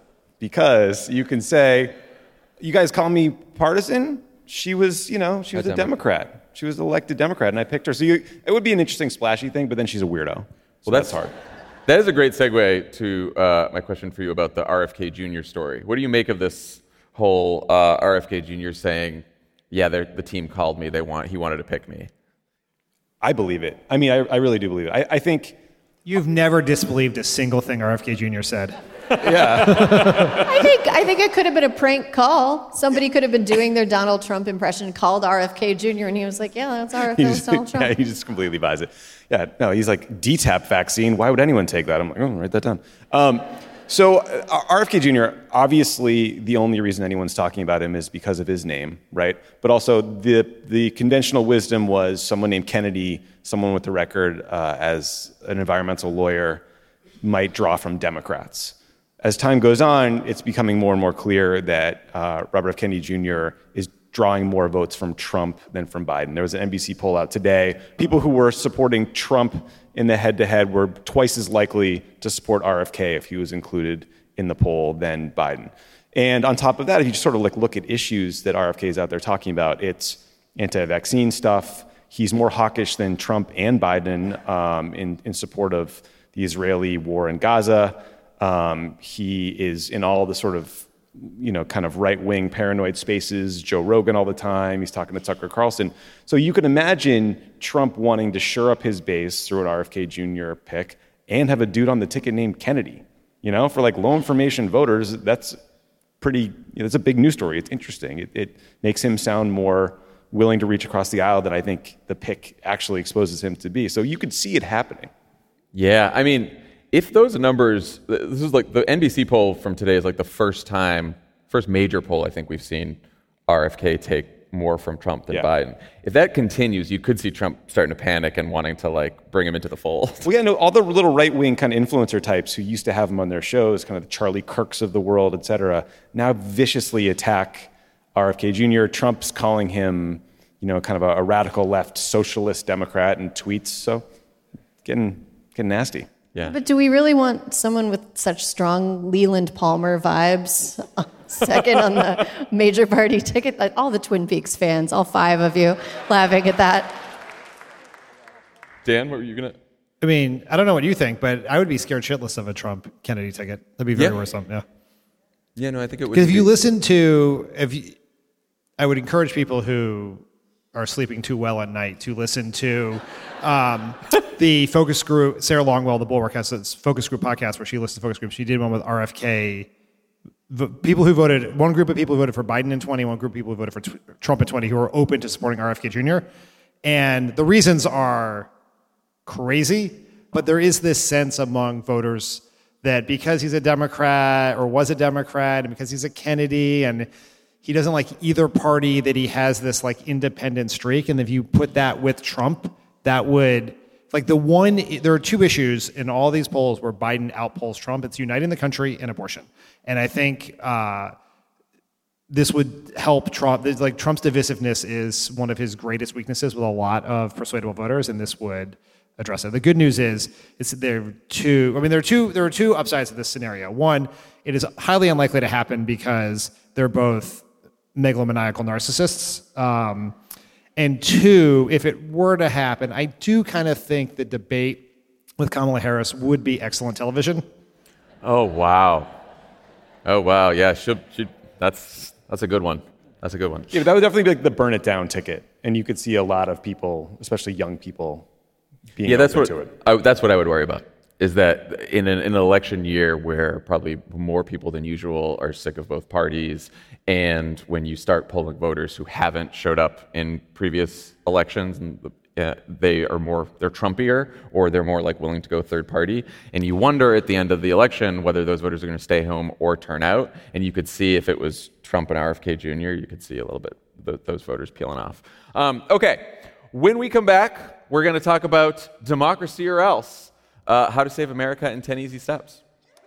you can say, you guys call me partisan? She was a Democrat. She was an elected Democrat, and I picked her. So it would be an interesting splashy thing, but then she's a weirdo. So that's hard. That is a great segue to my question for you about the RFK Jr. story. What do you make of this whole RFK Jr. saying, yeah, the team called me, he wanted to pick me? I believe it. I mean, I really do believe it. I think... You've never disbelieved a single thing RFK Jr. said. Yeah. I think it could have been a prank call. Somebody could have been doing their Donald Trump impression, called RFK Jr., and he was like, yeah, that's Donald Trump. Yeah, he just completely buys it. Yeah, no, he's like, DTaP vaccine, why would anyone take that? I'm like, write that down. So RFK Jr., obviously the only reason anyone's talking about him is because of his name, right? But also the conventional wisdom was someone named Kennedy, someone with the record as an environmental lawyer, might draw from Democrats. As time goes on, it's becoming more and more clear that Robert F. Kennedy Jr. is drawing more votes from Trump than from Biden. There was an NBC poll out today. People who were supporting Trump in the head-to-head were twice as likely to support RFK if he was included in the poll than Biden. And on top of that, if you just sort of look at issues that RFK is out there talking about, it's anti-vaccine stuff. He's more hawkish than Trump and Biden in support of the Israeli war in Gaza. He is in all the sort of, kind of right-wing paranoid spaces, Joe Rogan all the time. He's talking to Tucker Carlson. So you can imagine Trump wanting to shore up his base through an RFK Jr. pick and have a dude on the ticket named Kennedy. For like low information voters, that's that's a big news story. It's interesting. It makes him sound more willing to reach across the aisle than I think the pick actually exposes him to be. So you could see it happening. Yeah, I mean, if those numbers, this is like the NBC poll from today is like the first major poll I think we've seen RFK take more from Trump than Biden. If that continues, you could see Trump starting to panic and wanting to like bring him into the fold. Well, yeah, no, all the little right-wing kind of influencer types who used to have him on their shows, kind of the Charlie Kirks of the world, et cetera, now viciously attack RFK Jr. Trump's calling him, kind of a radical left socialist Democrat in tweets. So getting nasty. Yeah. But do we really want someone with such strong Leland Palmer vibes second on the major party ticket? Like all the Twin Peaks fans, all 5 of you, laughing at that. Dan, what were you going to... I mean, I don't know what you think, but I would be scared shitless of a Trump Kennedy ticket. That'd be very worrisome, yeah. Yeah, no, I think it would Because if you listen to... I would encourage people who are sleeping too well at night to listen to the focus group, Sarah Longwell, the Bulwark, has this focus group podcast where she listens to focus groups. She did one with RFK. People who voted, one group of people who voted for Biden in 20, one group of people who voted for Trump in 20 who are open to supporting RFK Jr. And the reasons are crazy, but there is this sense among voters that because he's a Democrat or was a Democrat and because he's a Kennedy and he doesn't like either party, that he has this like independent streak. And if you put that with Trump, that would there are 2 issues in all these polls where Biden outpolls Trump. It's uniting the country and abortion. And I think this would help Trump. Like Trump's divisiveness is one of his greatest weaknesses with a lot of persuadable voters, and this would address it. The good news is there are two upsides to this scenario. One, it is highly unlikely to happen because they're both megalomaniacal narcissists. And 2, if it were to happen, I do kind of think the debate with Kamala Harris would be excellent television. Oh wow, yeah, that's a good one. That's a good one. Yeah, that would definitely be like the burn it down ticket. and you could see a lot of people, especially young people, being that's open to it. That's what I would worry about. Is that in an election year where probably more people than usual are sick of both parties, and when you start polling voters who haven't showed up in previous elections, and they're Trumpier, or they're more like willing to go third party, and you wonder at the end of the election whether those voters are going to stay home or turn out. And you could see if it was Trump and RFK Jr., you could see a little bit those voters peeling off. Okay, when we come back, we're going to talk about democracy or else. How to Save America in 10 Easy Steps.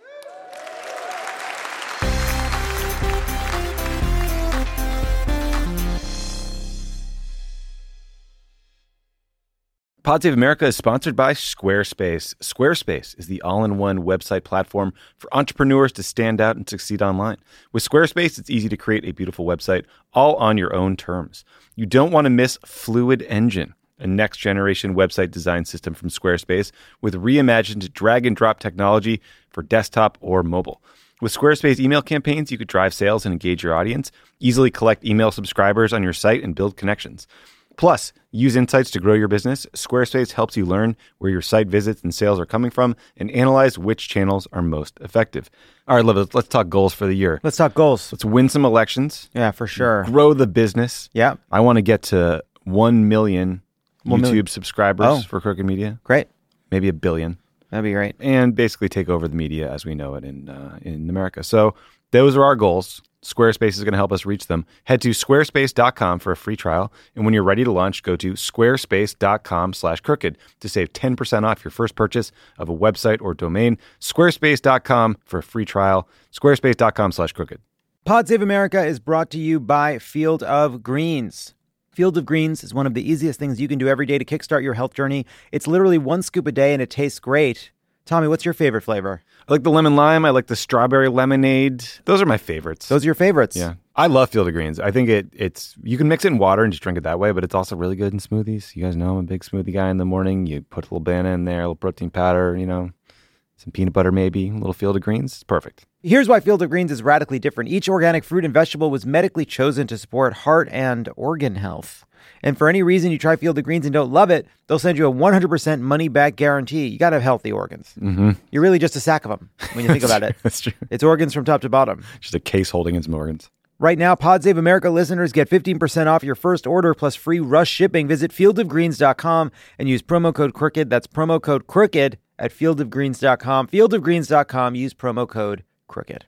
Pod Save America is sponsored by Squarespace. Squarespace is the all-in-one website platform for entrepreneurs to stand out and succeed online. With Squarespace, it's easy to create a beautiful website all on your own terms. You don't want to miss Fluid Engine, a next-generation website design system from Squarespace with reimagined drag-and-drop technology for desktop or mobile. With Squarespace email campaigns, you could drive sales and engage your audience, easily collect email subscribers on your site, and build connections. Plus, use insights to grow your business. Squarespace helps you learn where your site visits and sales are coming from and analyze which channels are most effective. All right, let's talk goals for the year. Let's talk goals. Let's win some elections. Yeah, for sure. Grow the business. Yeah. I want to get to 1 million YouTube subscribers for Crooked Media. Great. Maybe 1 billion. That'd be great. And basically take over the media as we know it in America. So those are our goals. Squarespace is going to help us reach them. Head to squarespace.com for a free trial. And when you're ready to launch, go to squarespace.com/crooked to save 10% off your first purchase of a website or domain. Squarespace.com for a free trial. Squarespace.com/crooked. Pod Save America is brought to you by Field of Greens. Field of Greens is one of the easiest things you can do every day to kickstart your health journey. It's literally 1 scoop a day and it tastes great. Tommy, what's your favorite flavor? I like the lemon lime. I like the strawberry lemonade. Those are my favorites. Those are your favorites? Yeah. I love Field of Greens. I think it's you can mix it in water and just drink it that way, but it's also really good in smoothies. You guys know I'm a big smoothie guy in the morning. You put a little banana in there, a little protein powder, some peanut butter maybe, a little Field of Greens. It's perfect. Here's why Field of Greens is radically different. Each organic fruit and vegetable was medically chosen to support heart and organ health. And for any reason you try Field of Greens and don't love it, they'll send you a 100% money-back guarantee. You got to have healthy organs. Mm-hmm. You're really just a sack of them when you think about it. That's true. It's organs from top to bottom. Just a case holding in some organs. Right now, Pod Save America listeners get 15% off your first order plus free rush shipping. Visit fieldofgreens.com and use promo code CROOKED. That's promo code CROOKED at fieldofgreens.com. Fieldofgreens.com. Use promo code CROOKED.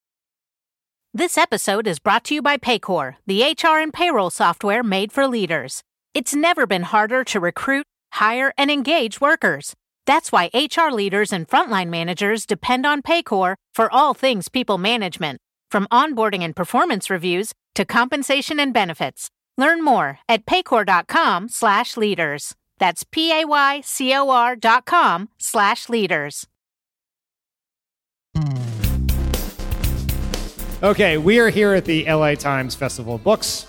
This episode is brought to you by Paycor, the HR and payroll software made for leaders. It's never been harder to recruit, hire, and engage workers. That's why HR leaders and frontline managers depend on Paycor for all things people management, from onboarding and performance reviews to compensation and benefits. Learn more at paycor.com/leaders. That's paycor.com/leaders. Okay, we are here at the LA Times Festival of Books.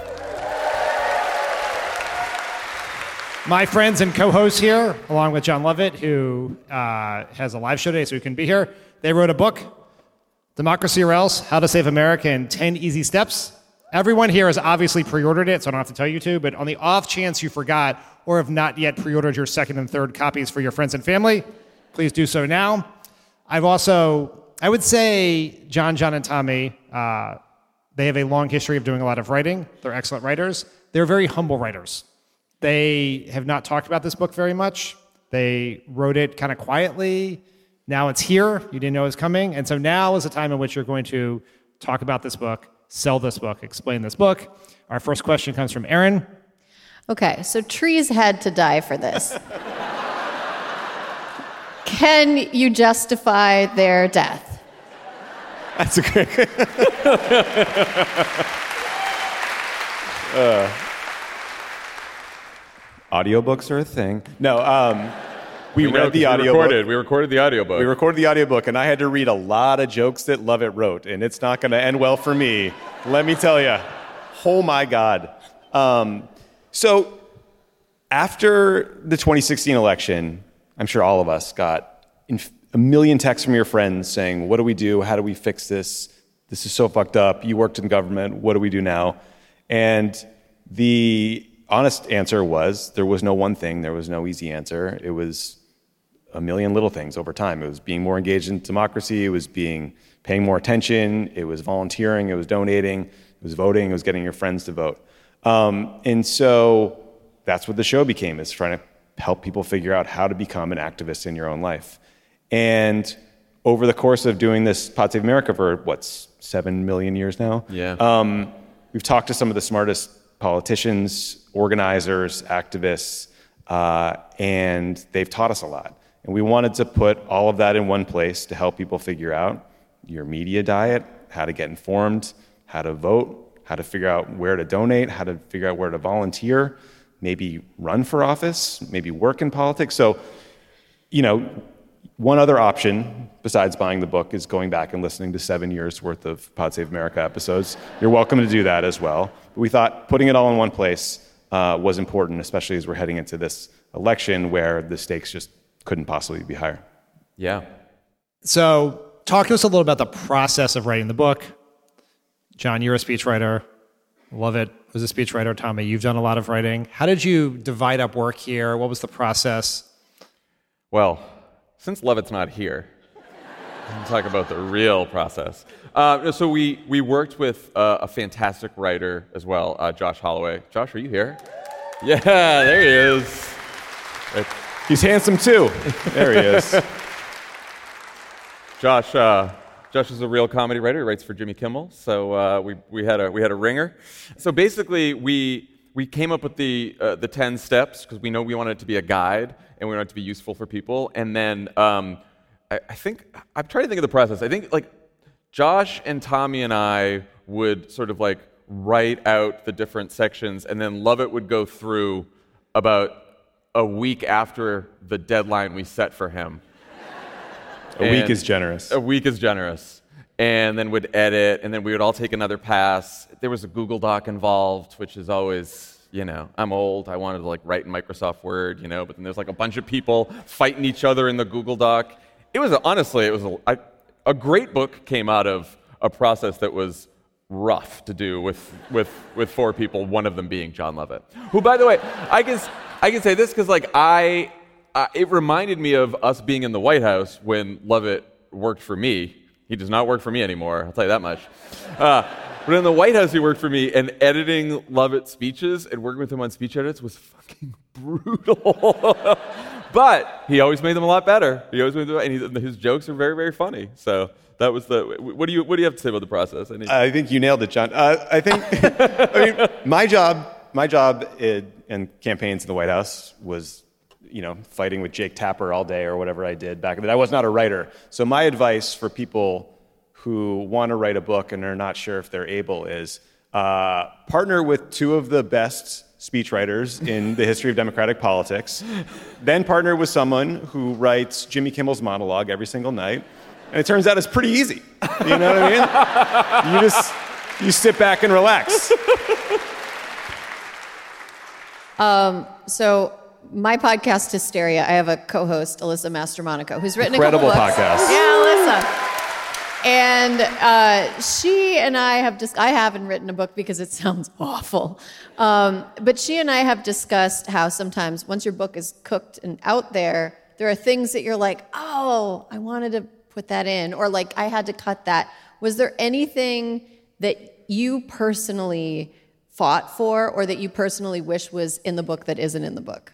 My friends and co-hosts here, along with John Lovett, who has a live show today, so he couldn't be here, they wrote a book, Democracy or Else, How to Save America in 10 Easy Steps. Everyone here has obviously pre-ordered it, so I don't have to tell you to, but on the off chance you forgot or have not yet pre-ordered your second and third copies for your friends and family, please do so now. I would say John, and Tommy, they have a long history of doing a lot of writing. They're excellent writers. They're very humble writers. They have not talked about this book very much. They wrote it kind of quietly. Now it's here. You didn't know it was coming. And so now is the time in which you're going to talk about this book, sell this book, explain this book. Our first question comes from Aaron. Okay, so trees had to die for this. Can you justify their death? That's a great... audiobooks are a thing. No, we read the audiobook. We recorded the audiobook. We recorded the audiobook, and I had to read a lot of jokes that Lovett wrote, and it's not going to end well for me. Let me tell you. Oh, my God. So after the 2016 election, I'm sure all of us got a million texts from your friends saying, what do we do? How do we fix this? This is so fucked up. You worked in government. What do we do now? And the honest answer was there was no one thing. There was no easy answer. It was a million little things over time. It was being more engaged in democracy. It was paying more attention. It was volunteering. It was donating. It was voting. It was getting your friends to vote. And so that's what the show became, is trying to help people figure out how to become an activist in your own life. And over the course of doing this Pod Save America for, 7 million years now? Yeah. We've talked to some of the smartest politicians, organizers, activists, and they've taught us a lot. And we wanted to put all of that in one place to help people figure out your media diet, how to get informed, how to vote, how to figure out where to donate, how to figure out where to volunteer, maybe run for office, maybe work in politics. So, one other option besides buying the book is going back and listening to 7 years worth of Pod Save America episodes. You're welcome to do that as well. But we thought putting it all in one place was important, especially as we're heading into this election where the stakes just couldn't possibly be higher. Yeah. So talk to us a little about the process of writing the book. John, you're a speechwriter. Lovett was a speechwriter. Tommy, you've done a lot of writing. How did you divide up work here? What was the process? Well, since Lovett's not here, I'll talk about the real process. So we worked with a fantastic writer as well, Josh Holloway. Josh, are you here? Yeah, there he is. He's handsome too. There he is. Josh is a real comedy writer. He writes for Jimmy Kimmel. So we had a ringer. So basically, we came up with the 10 steps because we know we wanted it to be a guide and we wanted it to be useful for people. And then I think I'm trying to think of the process. I think like Josh and Tommy and I would sort of like write out the different sections, and then Lovett would go through about a week after the deadline we set for him. A week is generous. A week is generous. And then would edit, and then we would all take another pass. There was a Google Doc involved, which is always, I'm old. I wanted to like write in Microsoft Word, but then there's like a bunch of people fighting each other in the Google Doc. It was a great book came out of a process that was rough to do with 4 people, one of them being John Lovett, who, by the way, I can say this because like it reminded me of us being in the White House when Lovett worked for me. He does not work for me anymore, I'll tell you that much. But in the White House, he worked for me, and editing Lovett's speeches and working with him on speech edits was fucking brutal. But he always made them a lot better. And his jokes are very, very funny. So that was what do you have to say about the process? I think you nailed it, John. I think, my job in campaigns in the White House was, fighting with Jake Tapper all day or whatever I did back then. I was not a writer. So my advice for people who want to write a book and are not sure if they're able is partner with 2 of the best speechwriters in the history of democratic politics, then partner with someone who writes Jimmy Kimmel's monologue every single night. And it turns out it's pretty easy. You know what I mean? You sit back and relax. So my podcast, Hysteria, I have a co-host, Alyssa Mastromonaco, who's written Incredible a couple books. podcast. Yeah, Alyssa. And she and I haven't written a book because it sounds awful. But she and I have discussed how sometimes once your book is cooked and out there are things that you're like, oh, I wanted to put that in, or like I had to cut that. Was there anything that you personally fought for or that you personally wish was in the book that isn't in the book?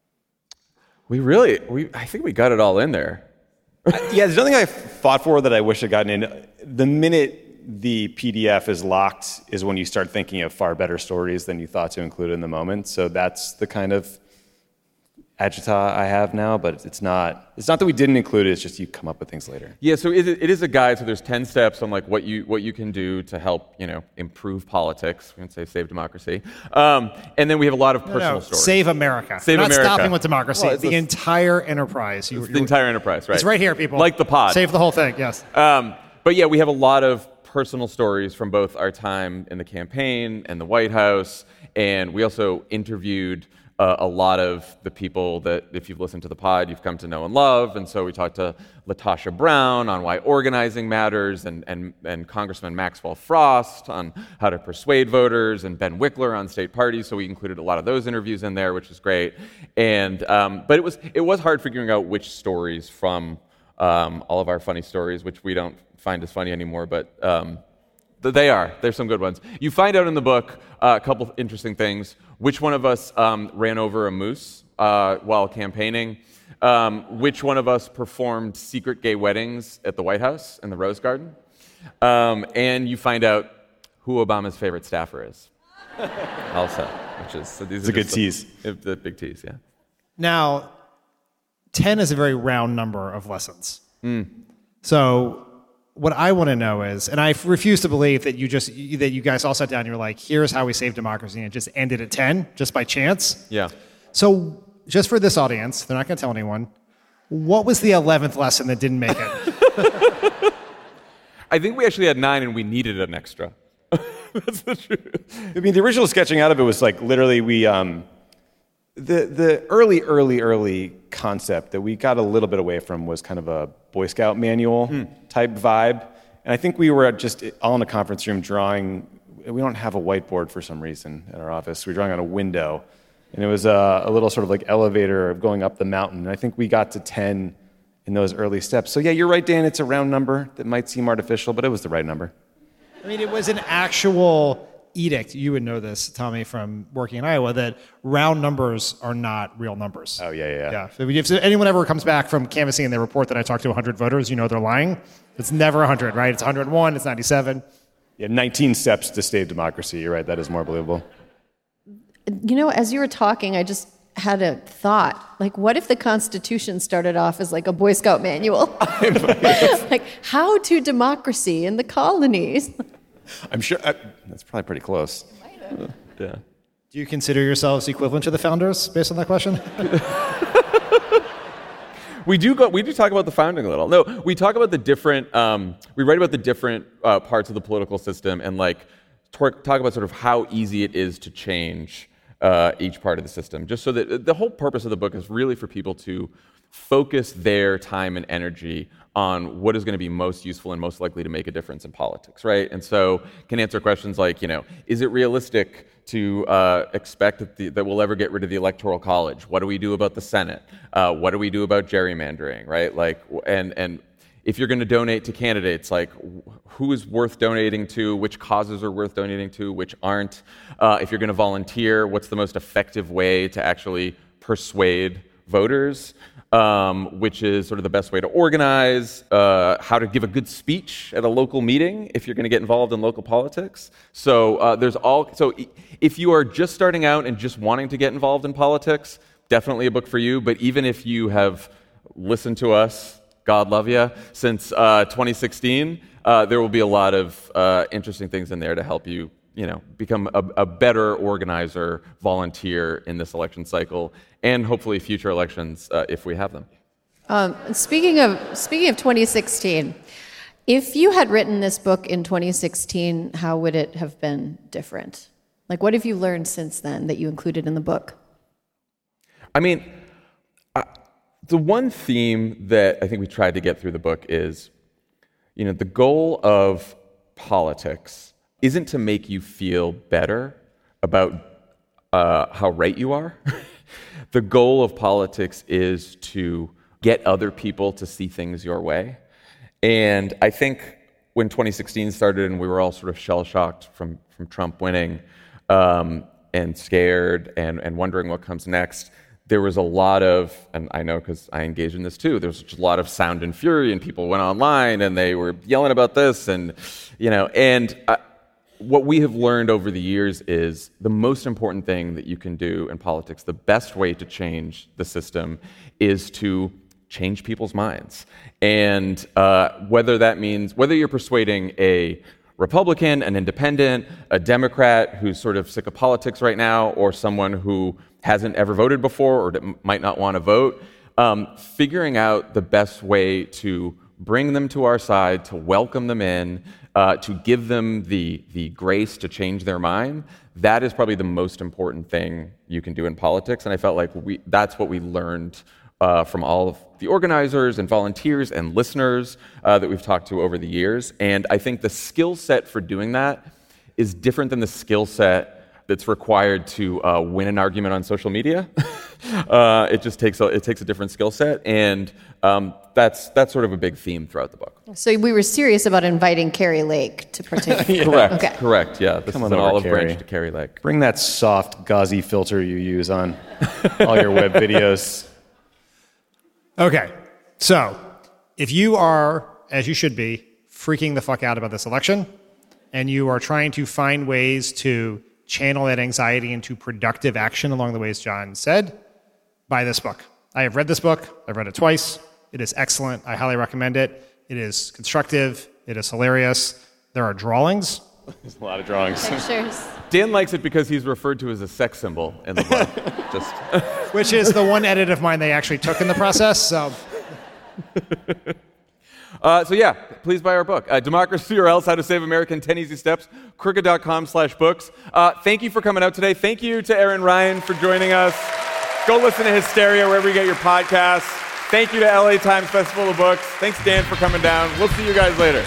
I think we got it all in there. Yeah, there's nothing I fought for that I wish I'd gotten in. The minute the PDF is locked is when you start thinking of far better stories than you thought to include in the moment. So that's the kind of agita I have now, but it's not that we didn't include it, it's just you come up with things later. Yeah, so it is a guide, so there's 10 steps on like what you can do to help, improve politics. We can say save democracy. And then we have a lot of personal stories. Save America. Save We're America. Not stopping with democracy. Well, the entire enterprise. The entire enterprise, right. It's right here, people. Like the pod. Save the whole thing, yes. But yeah, we have a lot of personal stories from both our time in the campaign and the White House, and we also interviewed a lot of the people that, if you've listened to the pod, you've come to know and love. And so we talked to Latasha Brown on why organizing matters, and Congressman Maxwell Frost on how to persuade voters, and Ben Wickler on state parties. So we included a lot of those interviews in there, which is great. And but it was hard figuring out which stories from all of our funny stories, which we don't find as funny anymore, but there's some good ones. You find out in the book a couple of interesting things. Which one of us ran over a moose while campaigning? Which one of us performed secret gay weddings at the White House in the Rose Garden? And you find out who Obama's favorite staffer is. Also, which is it's a good tease. The big tease, yeah. Now, 10 is a very round number of lessons. So what I want to know is, and I refuse to believe that you guys all sat down and you were like, here's how we save democracy, and it just ended at 10, just by chance. Yeah. So just for this audience, they're not going to tell anyone, what was the 11th lesson that didn't make it? I think we actually had 9 and we needed an extra. That's the truth. I mean, the original sketching out of it was like literally we, the early concept that we got a little bit away from was kind of a Boy Scout manual type vibe. And I think we were just all in a conference room drawing. We don't have a whiteboard for some reason at our office. We were drawing on a window. And it was a little sort of like elevator of going up the mountain. And I think we got to 10 in those early steps. So yeah, you're right, Dan. It's a round number that might seem artificial, but it was the right number. I mean, it was an actual edict. You would know this, Tommy, from working in Iowa, that round numbers are not real numbers. Oh, yeah. So if anyone ever comes back from canvassing and they report that I talked to 100 voters, you know they're lying. It's never 100, right? It's 101, it's 97. Yeah, 19 steps to save democracy. You're right, that is more believable. You know, as you were talking, I just had a thought. Like, what if the Constitution started off as like a Boy Scout manual? Like, how to democracy in the colonies. I'm sure that's probably pretty close. Yeah. Do you consider yourselves equivalent to the founders based on that question? We do talk about the founding a little. No, we talk about the different. We write about the different parts of the political system and like talk about sort of how easy it is to change each part of the system. Just so that the whole purpose of the book is really for people to focus their time and energy on what is going to be most useful and most likely to make a difference in politics, right? And so can answer questions like, is it realistic to expect that we'll ever get rid of the Electoral College? What do we do about the Senate? What do we do about gerrymandering, right? Like, and if you're going to donate to candidates, like who is worth donating to, which causes are worth donating to, which aren't? If you're going to volunteer, what's the most effective way to actually persuade voters? Which is sort of the best way to organize, how to give a good speech at a local meeting if you're going to get involved in local politics. So So if you are just starting out and just wanting to get involved in politics, definitely a book for you. But even if you have listened to us, God love you, since 2016, there will be a lot of interesting things in there to help you become a better organizer, volunteer in this election cycle, and hopefully future elections if we have them. Speaking of 2016, if you had written this book in 2016, how would it have been different? Like, what have you learned since then that you included in the book? I mean, the one theme that I think we tried to get through the book is, the goal of politics isn't to make you feel better about how right you are. The goal of politics is to get other people to see things your way. And I think when 2016 started and we were all sort of shell-shocked from Trump winning and scared and wondering what comes next, there was a lot of, and I know because I engage in this too, there's just a lot of sound and fury, and people went online and they were yelling about this, and what we have learned over the years is the most important thing that you can do in politics, the best way to change the system, is to change people's minds. And whether you're persuading a Republican, an independent, a Democrat who's sort of sick of politics right now, or someone who hasn't ever voted before or might not want to vote, figuring out the best way to bring them to our side, to welcome them in, to give them the grace to change their mind, that is probably the most important thing you can do in politics. And I felt like that's what we learned from all of the organizers and volunteers and listeners that we've talked to over the years. And I think the skill set for doing that is different than the skill set that's required to win an argument on social media. It just takes a different skill set, and that's sort of a big theme throughout the book. So we were serious about inviting Kari Lake to participate. Correct. Okay. Correct. Yeah, this Come is on an over, olive Kari. branch to Kari Lake. Bring that soft, gauzy filter you use on all your web videos. Okay, so if you are, as you should be, freaking the fuck out about this election, and you are trying to find ways to channel that anxiety into productive action along the ways John said, buy this book. I have read this book. I've read it twice. It is excellent. I highly recommend it. It is constructive. It is hilarious. There are drawings. There's a lot of drawings. Pictures. Dan likes it because he's referred to as a sex symbol in the book. Which is the one edit of mine they actually took in the process. So yeah, please buy our book. Democracy or Else, How to Save America in 10 Easy Steps, crooked.com/books. Thank you for coming out today. Thank you to Aaron Ryan for joining us. Go listen to Hysteria wherever you get your podcasts. Thank you to LA Times Festival of Books. Thanks, Dan, for coming down. We'll see you guys later.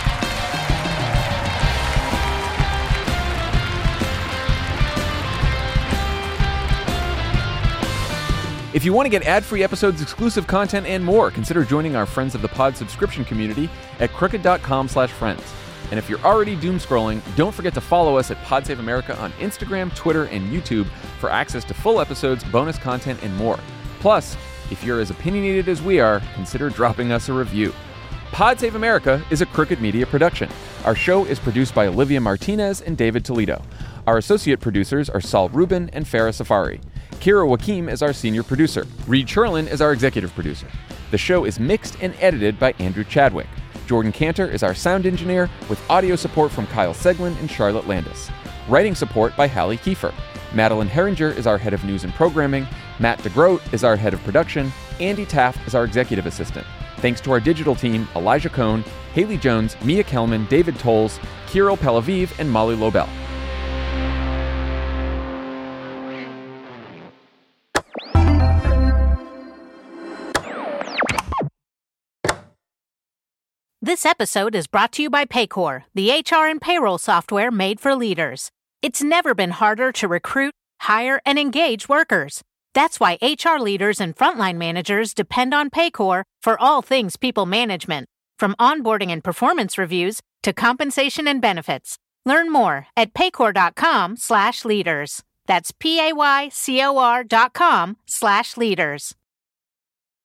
If you want to get ad-free episodes, exclusive content, and more, consider joining our Friends of the Pod subscription community at crooked.com/friends. And if you're already doom scrolling, don't forget to follow us at Pod Save America on Instagram, Twitter, and YouTube for access to full episodes, bonus content, and more. Plus, if you're as opinionated as we are, consider dropping us a review. Pod Save America is a Crooked Media production. Our show is produced by Olivia Martinez and David Toledo. Our associate producers are Saul Rubin and Farah Safari. Kira Wakim is our senior producer. Reed Sherlin is our executive producer. The show is mixed and edited by Andrew Chadwick. Jordan Cantor is our sound engineer, with audio support from Kyle Seglin and Charlotte Landis. Writing support by Hallie Kiefer. Madeline Herringer is our head of news and programming. Matt DeGroat is our head of production. Andy Taft is our executive assistant. Thanks to our digital team, Elijah Cohn, Haley Jones, Mia Kelman, David Tolles, Kirill Pelaviv, and Molly Lobel. This episode is brought to you by Paycor, the HR and payroll software made for leaders. It's never been harder to recruit, hire, and engage workers. That's why HR leaders and frontline managers depend on Paycor for all things people management, from onboarding and performance reviews to compensation and benefits. Learn more at paycor.com/leaders. That's PAYCOR.com/leaders.